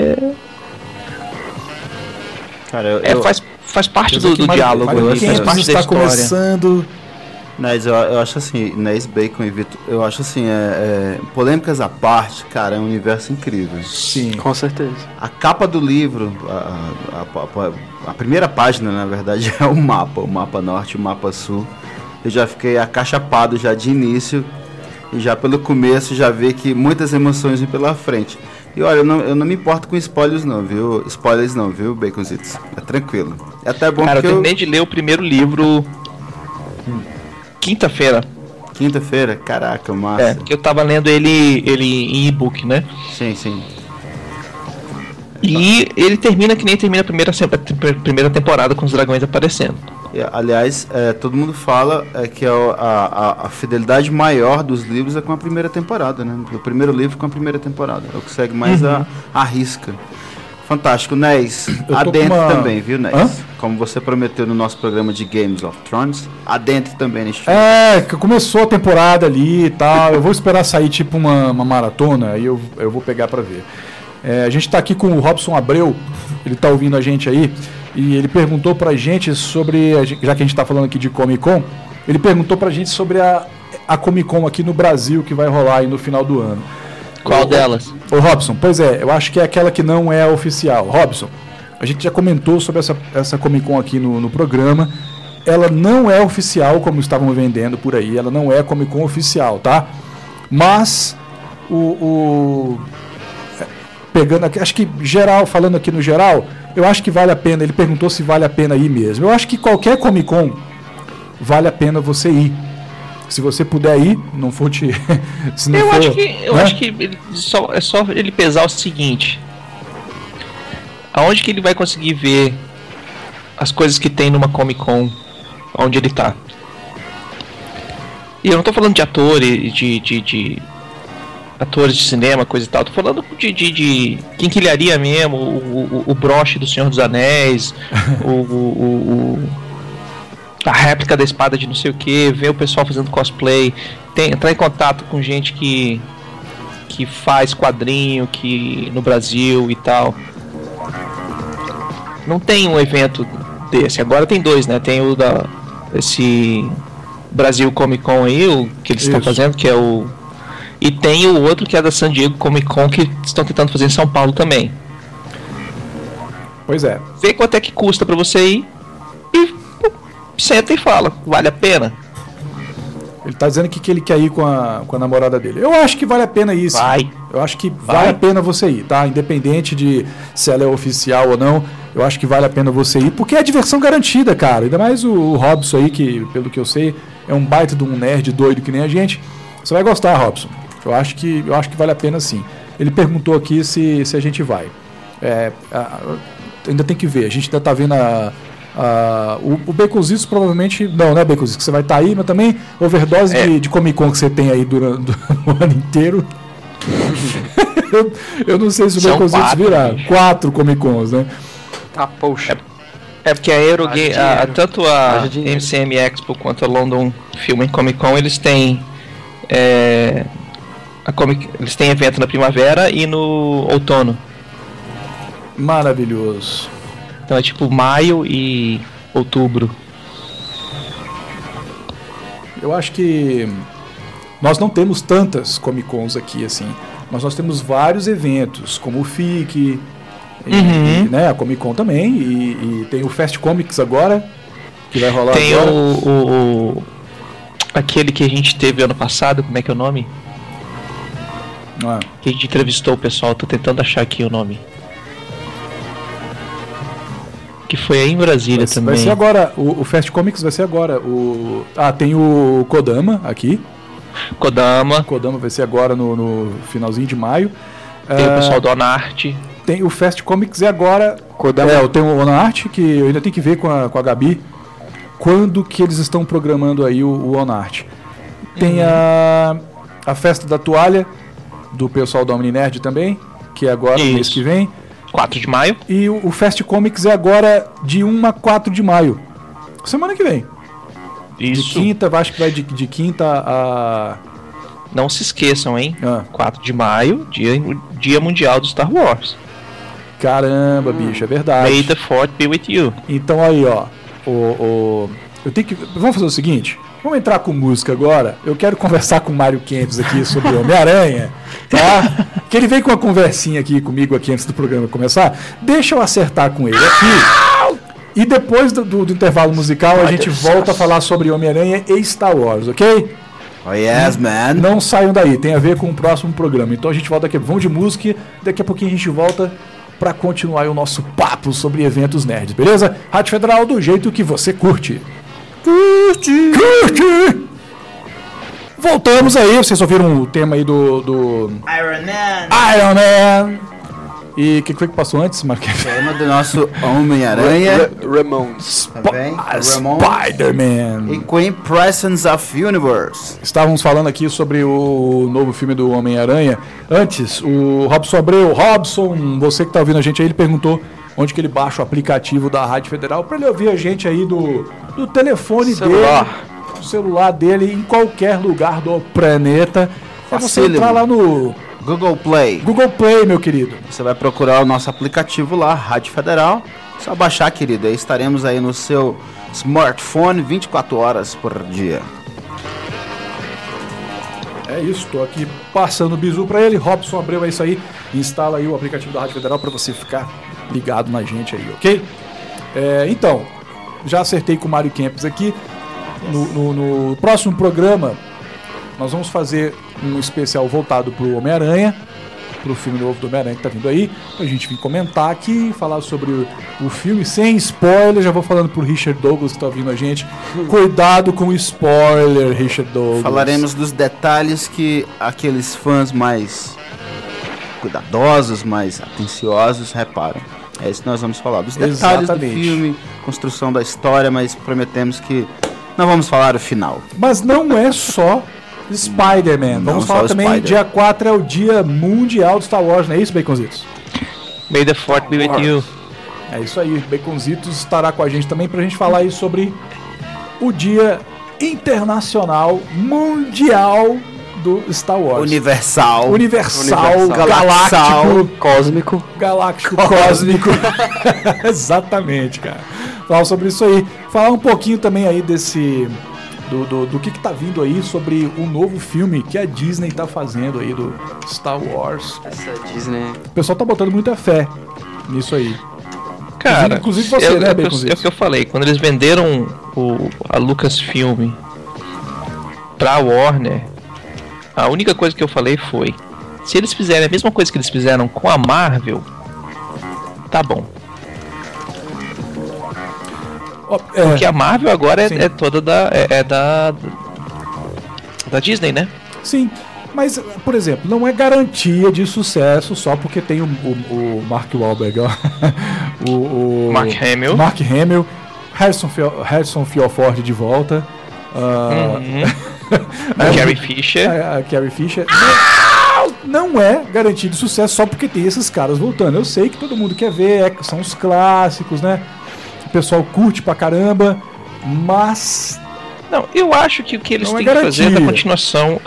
Cara, faz parte do diálogo, faz parte da história. Começando. Mas eu acho assim, Inês, Bacon e Vitor, eu acho assim, polêmicas à parte, cara, é um universo incrível. Sim, com certeza. A capa do livro, a primeira página, na verdade, é o mapa norte, o mapa sul. Eu já fiquei acachapado já de início, e já pelo começo já vi que muitas emoções vêm pela frente. E olha, eu não me importo com spoilers não, viu? Baconzitos? É tranquilo. É até bom, cara, eu terminei de ler o primeiro livro quinta-feira. Caraca, massa. Porque eu tava lendo ele em e-book, né? Sim. E ele termina que nem termina a primeira temporada, com os dragões aparecendo. Aliás, todo mundo fala que a fidelidade maior dos livros é com a primeira temporada, né? O primeiro livro com a primeira temporada. É o que segue mais a risca. Fantástico, Nés. Adentro também, viu, Nés? Como você prometeu no nosso programa de Games of Thrones, adentro também neste filme. Que começou a temporada ali e tal. Eu vou esperar sair tipo uma maratona, aí eu vou pegar pra ver. A gente tá aqui com o Robson Abreu, ele tá ouvindo a gente aí, e ele perguntou pra gente sobre, já que a gente tá falando aqui de Comic Con, ele perguntou pra gente sobre a Comic Con aqui no Brasil, que vai rolar aí no final do ano. Qual delas? Ô Robson, pois eu acho que é aquela que não é oficial. Robson, a gente já comentou sobre essa Comic Con aqui no programa. Ela não é oficial, como estavam vendendo por aí. Ela não é Comic Con oficial, tá? Mas pegando aqui, acho que falando aqui no geral, eu acho que vale a pena. Ele perguntou se vale a pena ir mesmo. Eu acho que qualquer Comic Con vale a pena você ir. Se você puder ir, não for te... se não eu acho que é só ele pesar o seguinte: aonde que ele vai conseguir ver as coisas que tem numa Comic Con onde ele tá? E eu não tô falando de atores, de atores de cinema, coisa e tal. Tô falando de quinquilharia mesmo, o broche do Senhor dos Anéis, a réplica da espada de não sei o que, ver o pessoal fazendo cosplay, entrar em contato com gente que faz quadrinho no Brasil e tal. Não tem um evento desse. Agora tem 2, né? Tem esse Brasil Comic Con aí, o que eles estão fazendo, que é e tem o outro que é da San Diego Comic Con, que estão tentando fazer em São Paulo também. Pois é. Vê quanto é que custa pra você ir e senta e fala, vale a pena? Ele tá dizendo que ele quer ir com a namorada dele. Eu acho que vale a pena ir. Vai. Eu acho que vale a pena você ir, tá? Independente de se ela é oficial ou não, eu acho que vale a pena você ir, porque é diversão garantida, cara. Ainda mais o Robson aí, que, pelo que eu sei, é um baita de um nerd doido que nem a gente. Você vai gostar, Robson. Eu acho que vale a pena sim. Ele perguntou aqui se a gente vai. Ainda tem que ver. A gente ainda tá vendo o Baconzitos provavelmente... Não, né, Baconzitos, que você vai estar aí, mas também overdose de Comic Con que você tem aí durante o ano inteiro. eu não sei se o Baconzitos virar 4 Comic Cons, né? Tá, poxa. É porque a Eurogame, tanto a MCM Expo quanto a London Film and Comic Con, eles têm eles têm evento na primavera e no outono. Maravilhoso. Então é tipo maio e outubro. Eu acho que nós não temos tantas Comic Cons aqui assim, mas nós temos vários eventos, como o FIC, né, a Comic Con também, e tem o Fast Comics agora, que vai rolar tem agora. Aquele que a gente teve ano passado, como é que é o nome? Que a gente entrevistou o pessoal, tô tentando achar aqui o nome. Que foi aí em Brasília também. Vai ser agora, o Fast Comics vai ser agora. Tem o Kodama aqui. Kodama vai ser agora no finalzinho de maio. Tem o pessoal do Onart. Tem o Fast Comics agora. Eu tenho o Onart, que eu ainda tenho que ver com a Gabi quando que eles estão programando aí o Onart. Tem a Festa da Toalha do pessoal do Omninerd também, que é agora, no mês que vem. 4 de maio. E o Fast Comics é agora de 1 a 4 de maio. Semana que vem. Isso. De quinta, acho que vai de quinta a... Não se esqueçam, hein? 4 de maio, dia mundial do Star Wars. Caramba, bicho, é verdade. May the Fourth be with you. Então aí, ó. Eu tenho que... Vamos fazer o seguinte... Vamos entrar com música agora. Eu quero conversar com o Mário Kempis aqui sobre o Homem-Aranha, tá? Que ele veio com uma conversinha aqui comigo aqui antes do programa começar. Deixa eu acertar com ele aqui. E depois do intervalo musical a gente volta a falar sobre Homem-Aranha e Star Wars, ok? Oh yes, man. Não saiam daí, tem a ver com o próximo programa. Então a gente volta aqui, vamos de música. Daqui a pouquinho a gente volta para continuar o nosso papo sobre eventos nerds, beleza? Rádio Federal do jeito que você curte. Curte! Voltamos aí, vocês ouviram o tema aí do Iron Man. E o que foi que passou antes, Marquinhos? O tema do nosso Homem-Aranha, Ramones. Spider-Man e com Impressions of Universe. Estávamos falando aqui sobre o novo filme do Homem-Aranha. Antes, o Robson Abreu, você que está ouvindo a gente aí, ele perguntou onde que ele baixa o aplicativo da Rádio Federal para ele ouvir a gente aí do telefone dele, do celular dele, em qualquer lugar do planeta. É você entrar lá no Google Play. Google Play, meu querido. Você vai procurar o nosso aplicativo lá, Rádio Federal. Só baixar, querido. Aí estaremos aí no seu smartphone 24 horas por dia. É isso, estou aqui passando o bizu para ele. Robson Abreu, é isso aí. Instala aí o aplicativo da Rádio Federal para você ficar ligado na gente aí, ok? Então, já acertei com o Mário Kempis aqui. No próximo programa, nós vamos fazer um especial voltado pro Homem-Aranha, pro filme novo do Homem-Aranha que tá vindo aí, pra gente vir comentar aqui, falar sobre o filme sem spoiler. Já vou falando pro Richard Douglas que tá ouvindo a gente. Cuidado com spoiler, Richard Douglas. Falaremos dos detalhes que aqueles fãs mais cuidadosos, mais atenciosos reparam. É isso que nós vamos falar, dos detalhes do filme, construção da história, mas prometemos que não vamos falar o final. Mas não é só Spider-Man. Vamos falar também, dia 4 é o dia mundial do Star Wars, não é isso, Baconzitos? May the Fourth be with you. É isso aí, Baconzitos estará com a gente também pra gente falar aí sobre o dia internacional, mundial do Star Wars. Universal, galáctico, cósmico. Galáctico, cósmico. Exatamente, cara. Falar sobre isso aí. Falar um pouquinho também aí desse... Do que tá vindo aí sobre o novo filme que a Disney tá fazendo aí do Star Wars. Essa Disney... O pessoal tá botando muita fé nisso aí. Cara, inclusive você, né, é o que eu falei. Quando eles venderam a Lucasfilm pra Warner, a única coisa que eu falei foi: se eles fizerem a mesma coisa que eles fizeram com a Marvel, tá bom. Porque a Marvel agora é toda da Disney, né? Sim, mas, por exemplo, não é garantia de sucesso só porque tem o Mark Wahlberg, ó. o Mark Hamill, Harrison Ford de volta. A Carrie Fisher. A Carrie Fisher. Não é garantia de sucesso só porque tem esses caras voltando. Eu sei que todo mundo quer ver, são os clássicos, né? O pessoal curte pra caramba, mas... Não, eu acho que o que eles têm que fazer é dar continuação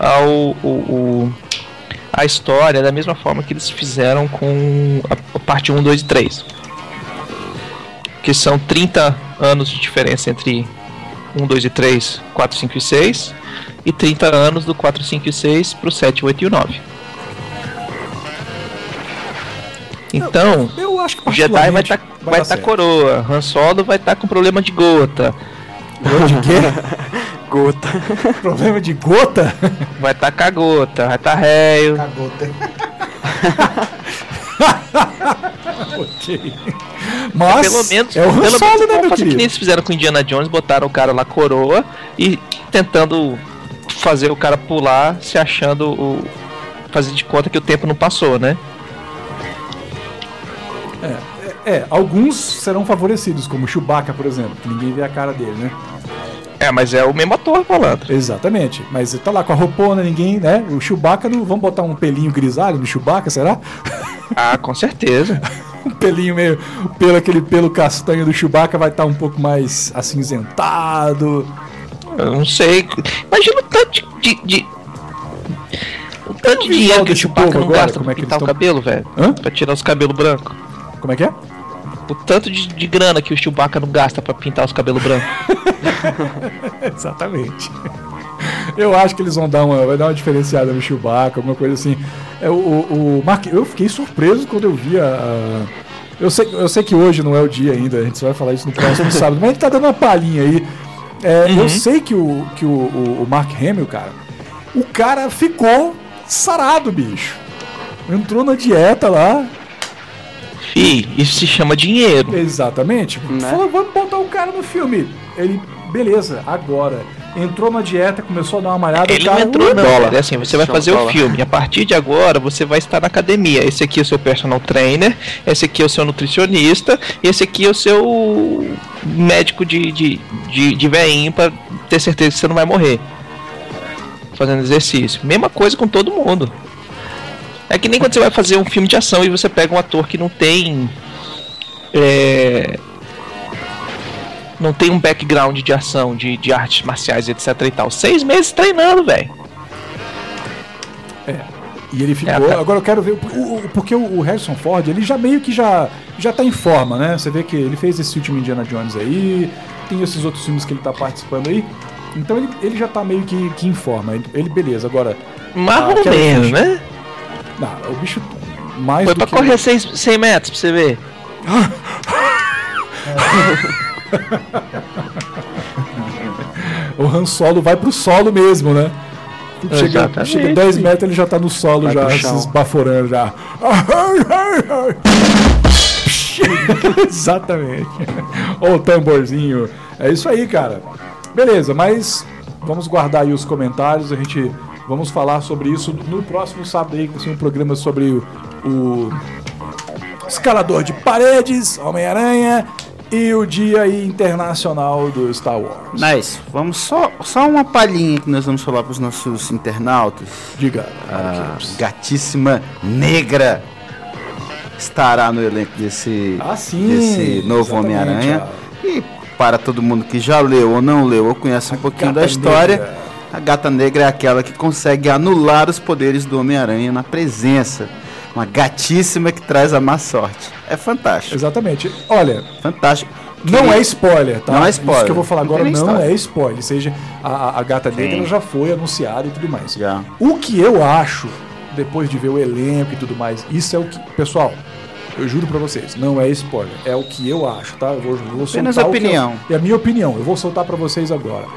à história da mesma forma que eles fizeram com a parte 1, 2 e 3. Que são 30 anos de diferença entre 1, 2 e 3, 4, 5 e 6, e 30 anos do 4, 5 e 6 pro 7, 8 e 9. Então, eu acho que o Jedi vai estar coroa, Han Solo vai estar com problema de gota. Problema de quê? Gota. Problema de gota? Vai estar com a gota, vai estar réio. Cagota. Ok. Mas pelo menos é o Han Solo, né, meu fazer querido? que nem eles fizeram com Indiana Jones, botaram o cara lá coroa e tentando fazer o cara pular, se achando fazer de conta que o tempo não passou, né? Alguns serão favorecidos, como Chewbacca, por exemplo, que ninguém vê a cara dele, né? Mas é o mesmo ator falando. Exatamente, mas tá lá com a roupona, ninguém, né? O Chewbacca, vamos botar um pelinho grisalho no Chewbacca, será? Ah, com certeza. Um pelinho meio, aquele pelo castanho do Chewbacca vai estar um pouco mais acinzentado. Eu não sei, imagina o tanto de o tanto de dinheiro que o Chewbacca não gasta pra pintar o cabelo, velho. Pra tirar os cabelos brancos. Como é que é? O tanto de grana que o Chewbacca não gasta pra pintar os cabelos brancos. Exatamente. Eu acho que eles vai dar uma diferenciada no Chewbacca, alguma coisa assim. Eu fiquei surpreso quando eu vi eu sei que hoje não é o dia ainda, a gente só vai falar isso no próximo sábado, mas a gente tá dando uma palhinha aí. Eu sei que o Mark Hamill, cara, o cara ficou sarado, bicho. Entrou na dieta lá. Isso se chama dinheiro. Exatamente. Falou, vamos botar o cara no filme. Ele, beleza, agora. Entrou na dieta, começou a dar uma malhada. Ele não entrou, não. É assim, você vai fazer o filme. E a partir de agora, você vai estar na academia. Esse aqui é o seu personal trainer. Esse aqui é o seu nutricionista. E esse aqui é o seu médico de veinho pra ter certeza que você não vai morrer fazendo exercício. Mesma coisa com todo mundo. É que nem quando você vai fazer um filme de ação e você pega um ator que não tem um background de ação, de artes marciais, etc e tal. 6 meses treinando, velho. E ele ficou... Agora eu quero ver... Porque o Harrison Ford, ele já meio que já tá em forma, né? Você vê que ele fez esse último Indiana Jones aí, tem esses outros filmes que ele tá participando aí. Então ele já tá meio que em forma. Ele beleza, agora... Mais ou menos, né? Não, o bicho mais foi pra correr 100 metros pra você ver. O Han Solo vai pro solo mesmo, né? Chega 10 metros, ele já tá no solo, vai já se esbaforando já. Exatamente. Ó o tamborzinho. É isso aí, cara. Beleza, mas vamos guardar aí os comentários. Vamos falar sobre isso no próximo sábado aí, que vai ser um programa sobre o escalador de paredes, Homem-Aranha e o Dia Internacional do Star Wars. Nice. Vamos só uma palhinha que nós vamos falar para os nossos internautas. Diga. A gatíssima negra estará no elenco desse novo Homem-Aranha. E para todo mundo que já leu ou não leu ou conhece um pouquinho da história... Negra. A Gata Negra é aquela que consegue anular os poderes do Homem-Aranha na presença. Uma gatíssima que traz a má sorte. É fantástico. Exatamente. Olha, fantástico. Não é spoiler, tá? Não é spoiler. Isso que eu vou falar agora não é spoiler. Ou seja, a Gata Negra já foi anunciada e tudo mais. Já. O que eu acho, depois de ver o elenco e tudo mais, isso é o que... Pessoal, eu juro pra vocês, não é spoiler. É o que eu acho, tá? Eu vou soltar apenas opinião. É a minha opinião. Eu vou soltar pra vocês agora.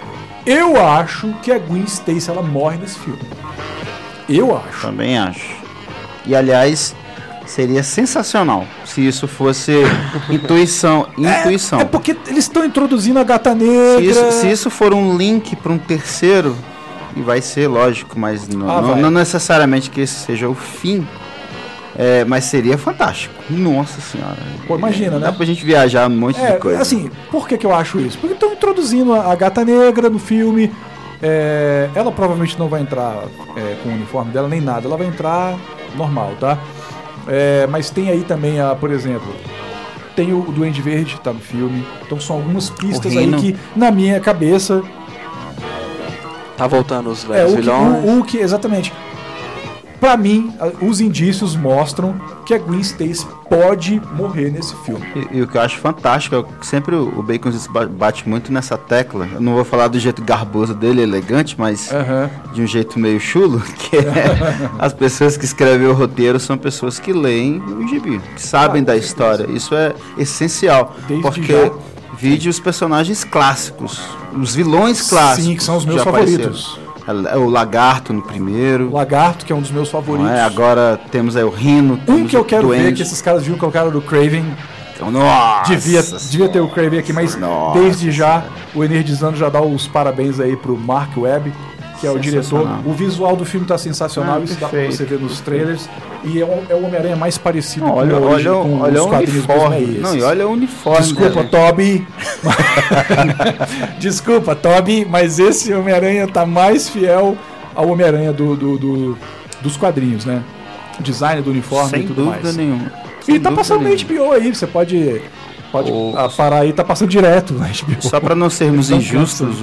Eu acho que a Gwen Stacy ela morre nesse filme. Eu acho. Também acho. E aliás, seria sensacional se isso fosse intuição. É porque eles estão introduzindo a Gata Negra. Se isso for um link para um terceiro, e vai ser, lógico, mas não necessariamente que esse seja o fim. Mas seria fantástico. Nossa senhora. Pô, imagina, né? Dá pra gente viajar um monte de coisa. Assim, por que eu acho isso? Porque estão introduzindo a Gata Negra no filme. Ela provavelmente não vai entrar com o uniforme dela nem nada. Ela vai entrar normal, tá? Mas tem aí também, por exemplo, tem o Duende Verde, tá no filme. Então são algumas pistas aí que, na minha cabeça... Tá voltando os velhos vilões. Exatamente. Pra mim, os indícios mostram que a Gwen Stacy pode morrer nesse filme. E o que eu acho fantástico é que sempre o Bacon bate muito nessa tecla. Eu não vou falar do jeito garboso dele, elegante, mas de um jeito meio chulo, que as pessoas que escrevem o roteiro são pessoas que leem o gibi, que sabem da história. Isso é essencial, porque vide os personagens clássicos, os vilões clássicos. Sim, que são os meus favoritos. O Lagarto no primeiro. O Lagarto, que é um dos meus favoritos. Agora temos aí o Rhino. Um que eu quero ver, que esses caras viram que é o cara do Craven. Nossa, devia ter o Craven aqui, mas desde já o Energizando já dá os parabéns aí pro Mark Webb, que é o diretor. O visual do filme tá sensacional, isso dá pra você ver nos trailers. E é o Homem-Aranha mais parecido com os quadrinhos mesmo. Não, e olha o uniforme. Desculpa, Toby. Desculpa, Toby, mas esse Homem-Aranha tá mais fiel ao Homem-Aranha dos quadrinhos, né? O design do uniforme sem e tudo mais. Sem dúvida nenhuma. E tá passando na HBO aí, você pode parar aí, tá passando direto na HBO. Só pra não sermos injustos,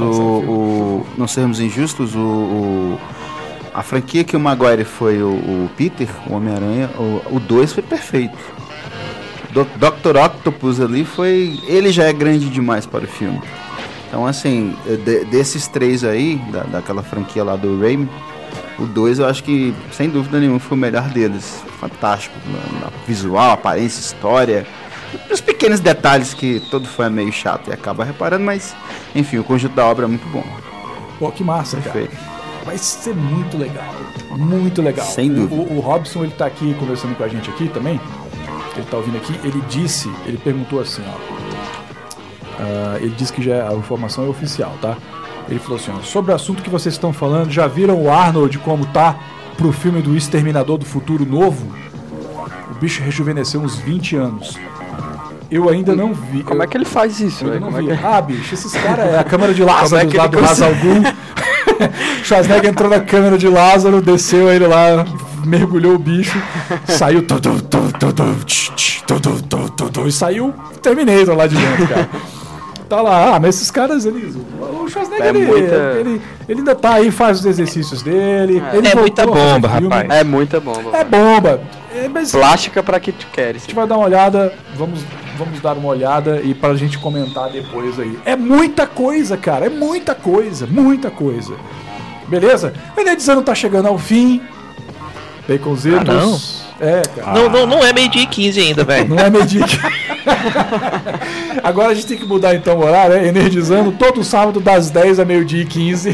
a franquia que o Maguire foi o Peter, o Homem-Aranha, o 2 foi perfeito. Dr. Octopus ali ele já é grande demais para o filme. Então assim, desses três aí, daquela franquia lá do Raimi, o 2 eu acho que, sem dúvida nenhuma, foi o melhor deles. Fantástico, visual, aparência, história, os pequenos detalhes que todo fã é meio chato e acaba reparando, mas enfim, o conjunto da obra é muito bom. Pô, que massa, perfeito. Cara. Vai ser muito legal, muito legal. Sem dúvida. O Robson, ele tá aqui conversando com a gente aqui também, ele tá ouvindo aqui, ele perguntou assim, ele disse que já a informação é oficial, tá? Ele falou assim, sobre o assunto que vocês estão falando, já viram o Arnold como tá pro filme do Exterminador do Futuro Novo? O bicho rejuvenesceu uns 20 anos. Eu ainda não vi. Como é que ele faz isso, velho? Bicho, esses caras é a câmera de Lázaro lá do Ra's al Ghul. Schwarzenegger entrou na câmera de Lázaro, desceu ele lá, mergulhou o bicho, saiu e saiu Terminator lá de dentro, cara. Tá lá, mas esses caras, o Schwarzenegger, ele ainda tá aí, faz os exercícios dele. É muita bomba, rapaz. É muita bomba. É bomba. Mas, plástica pra que tu queres. A gente vai dar uma olhada, vamos dar uma olhada e pra gente comentar depois aí. É muita coisa, cara, é muita coisa. Beleza? O Energizando tá chegando ao fim. Baconzitos. Cara. Não é meio-dia e 15 ainda, velho. Não é meio-dia e 15. Agora a gente tem que mudar então o horário, né? Energizando todo sábado das 10 a meio-dia e 15.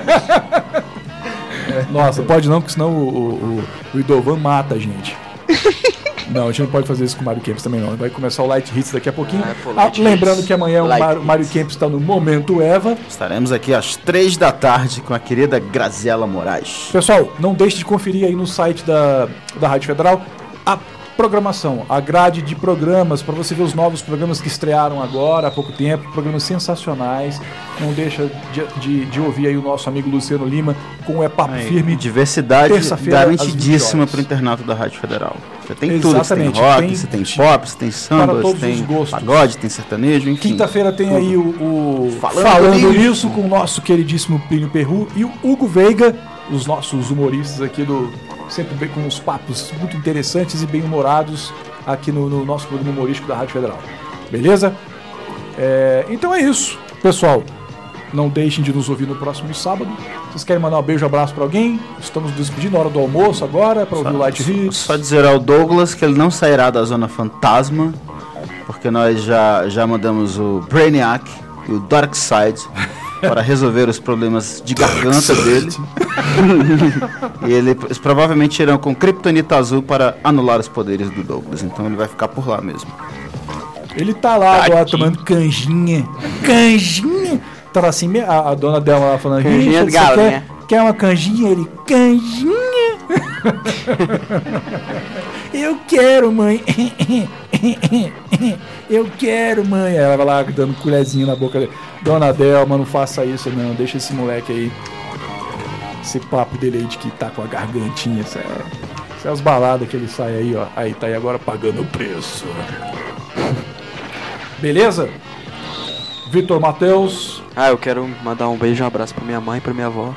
Nossa, pode não, porque senão o Idovan mata a gente. Não, a gente não pode fazer isso com o Mario Campos também não. Vai começar o Light Hits daqui a pouquinho. Lembrando que amanhã o Mario Campos está no Momento Eva. Estaremos aqui às 3 da tarde com a querida Graziela Moraes. Pessoal, não deixe de conferir aí no site da Rádio Federal a programação, a grade de programas, para você ver os novos programas que estrearam agora, há pouco tempo, programas sensacionais. Não deixa de ouvir aí o nosso amigo Luciano Lima com o Papo Firme. Diversidade garantidíssima para o internato da Rádio Federal. Você tem tudo, você tem rock, você tem pop, você tem samba, você tem pagode, tem sertanejo, enfim. Quinta-feira tem aí o Falando Nisso com o nosso queridíssimo Plínio Perru e o Hugo Veiga, os nossos humoristas aqui sempre com uns papos muito interessantes e bem humorados aqui no nosso programa humorístico da Rádio Federal. Beleza? Então é isso, pessoal. Não deixem de nos ouvir no próximo sábado. Vocês querem mandar um beijo, abraço pra alguém? Estamos nos despedindo na hora do almoço agora, pra ouvir o Light Hits. Só dizer ao Douglas que ele não sairá da Zona Fantasma, porque nós já mandamos o Brainiac e o Darkseid para resolver os problemas de garganta dele. E eles provavelmente irão com Kryptonita azul para anular os poderes do Douglas. Então ele vai ficar por lá mesmo. Ele tá lá agora tomando canjinha. Canjinha! Tá assim, a dona dela lá falando... Canjinha de galinha. Quer uma canjinha? Ele... Canjinha! Eu quero, mãe. Eu quero, mãe. Ela vai lá dando colherzinho na boca dele. Dona Delma, não faça isso não. Deixa esse moleque aí. Esse papo dele aí de que tá com a gargantinha. Isso é as baladas que ele sai aí, ó. Aí tá aí agora pagando o preço. Beleza? Vitor Matheus. Eu quero mandar um beijo e um abraço pra minha mãe e pra minha avó.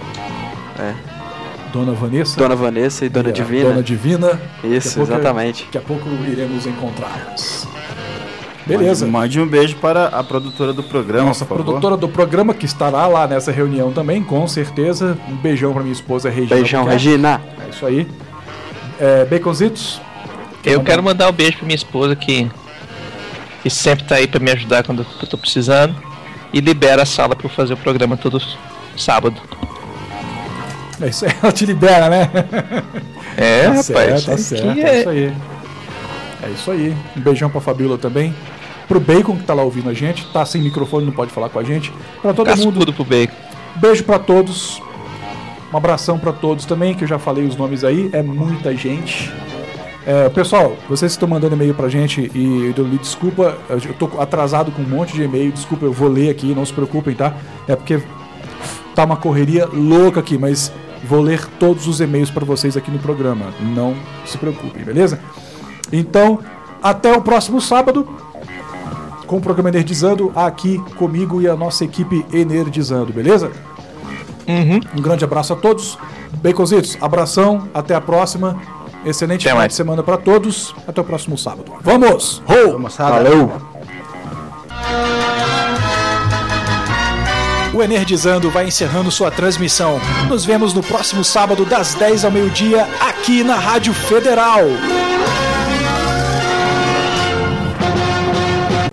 Dona Vanessa? Dona Vanessa e Dona Divina. Dona Divina. Isso, exatamente. Daqui a pouco iremos encontrá-las. Beleza. Mande um beijo para a produtora do programa. Nossa produtora do programa, que estará lá nessa reunião também, com certeza. Um beijão pra minha esposa, Regina. Beijão, Regina. É isso aí. Baconzitos? Eu quero mandar um beijo pra minha esposa que sempre tá aí pra me ajudar quando eu tô precisando. E libera a sala pra eu fazer o programa todo sábado. É isso aí, ela te libera, né? Tá rapaz. certo, Tá certo, é isso aí. É isso aí. Um beijão pra Fabíola também. Pro Bacon que tá lá ouvindo a gente. Tá sem microfone, não pode falar com a gente. Pra todo mundo. Tudo pro Bacon. Beijo pra todos. Um abração pra todos também, que eu já falei os nomes aí. É muita gente. Pessoal, vocês estão mandando e-mail pra gente e eu lhe desculpa, eu tô atrasado com um monte de e-mail. Desculpa, eu vou ler aqui, não se preocupem, tá? É porque tá uma correria louca aqui, mas vou ler todos os e-mails para vocês aqui no programa. Não se preocupem, beleza? Então, até o próximo sábado com o programa Enerdizando aqui comigo e a nossa equipe Enerdizando, beleza? Um grande abraço a todos. Baconzitos, abração, até a próxima. Excelente final de semana para todos. Até o próximo sábado. Vamos! Valeu! O Enerdizando vai encerrando sua transmissão. Nos vemos no próximo sábado das 10 ao meio-dia aqui na Rádio Federal.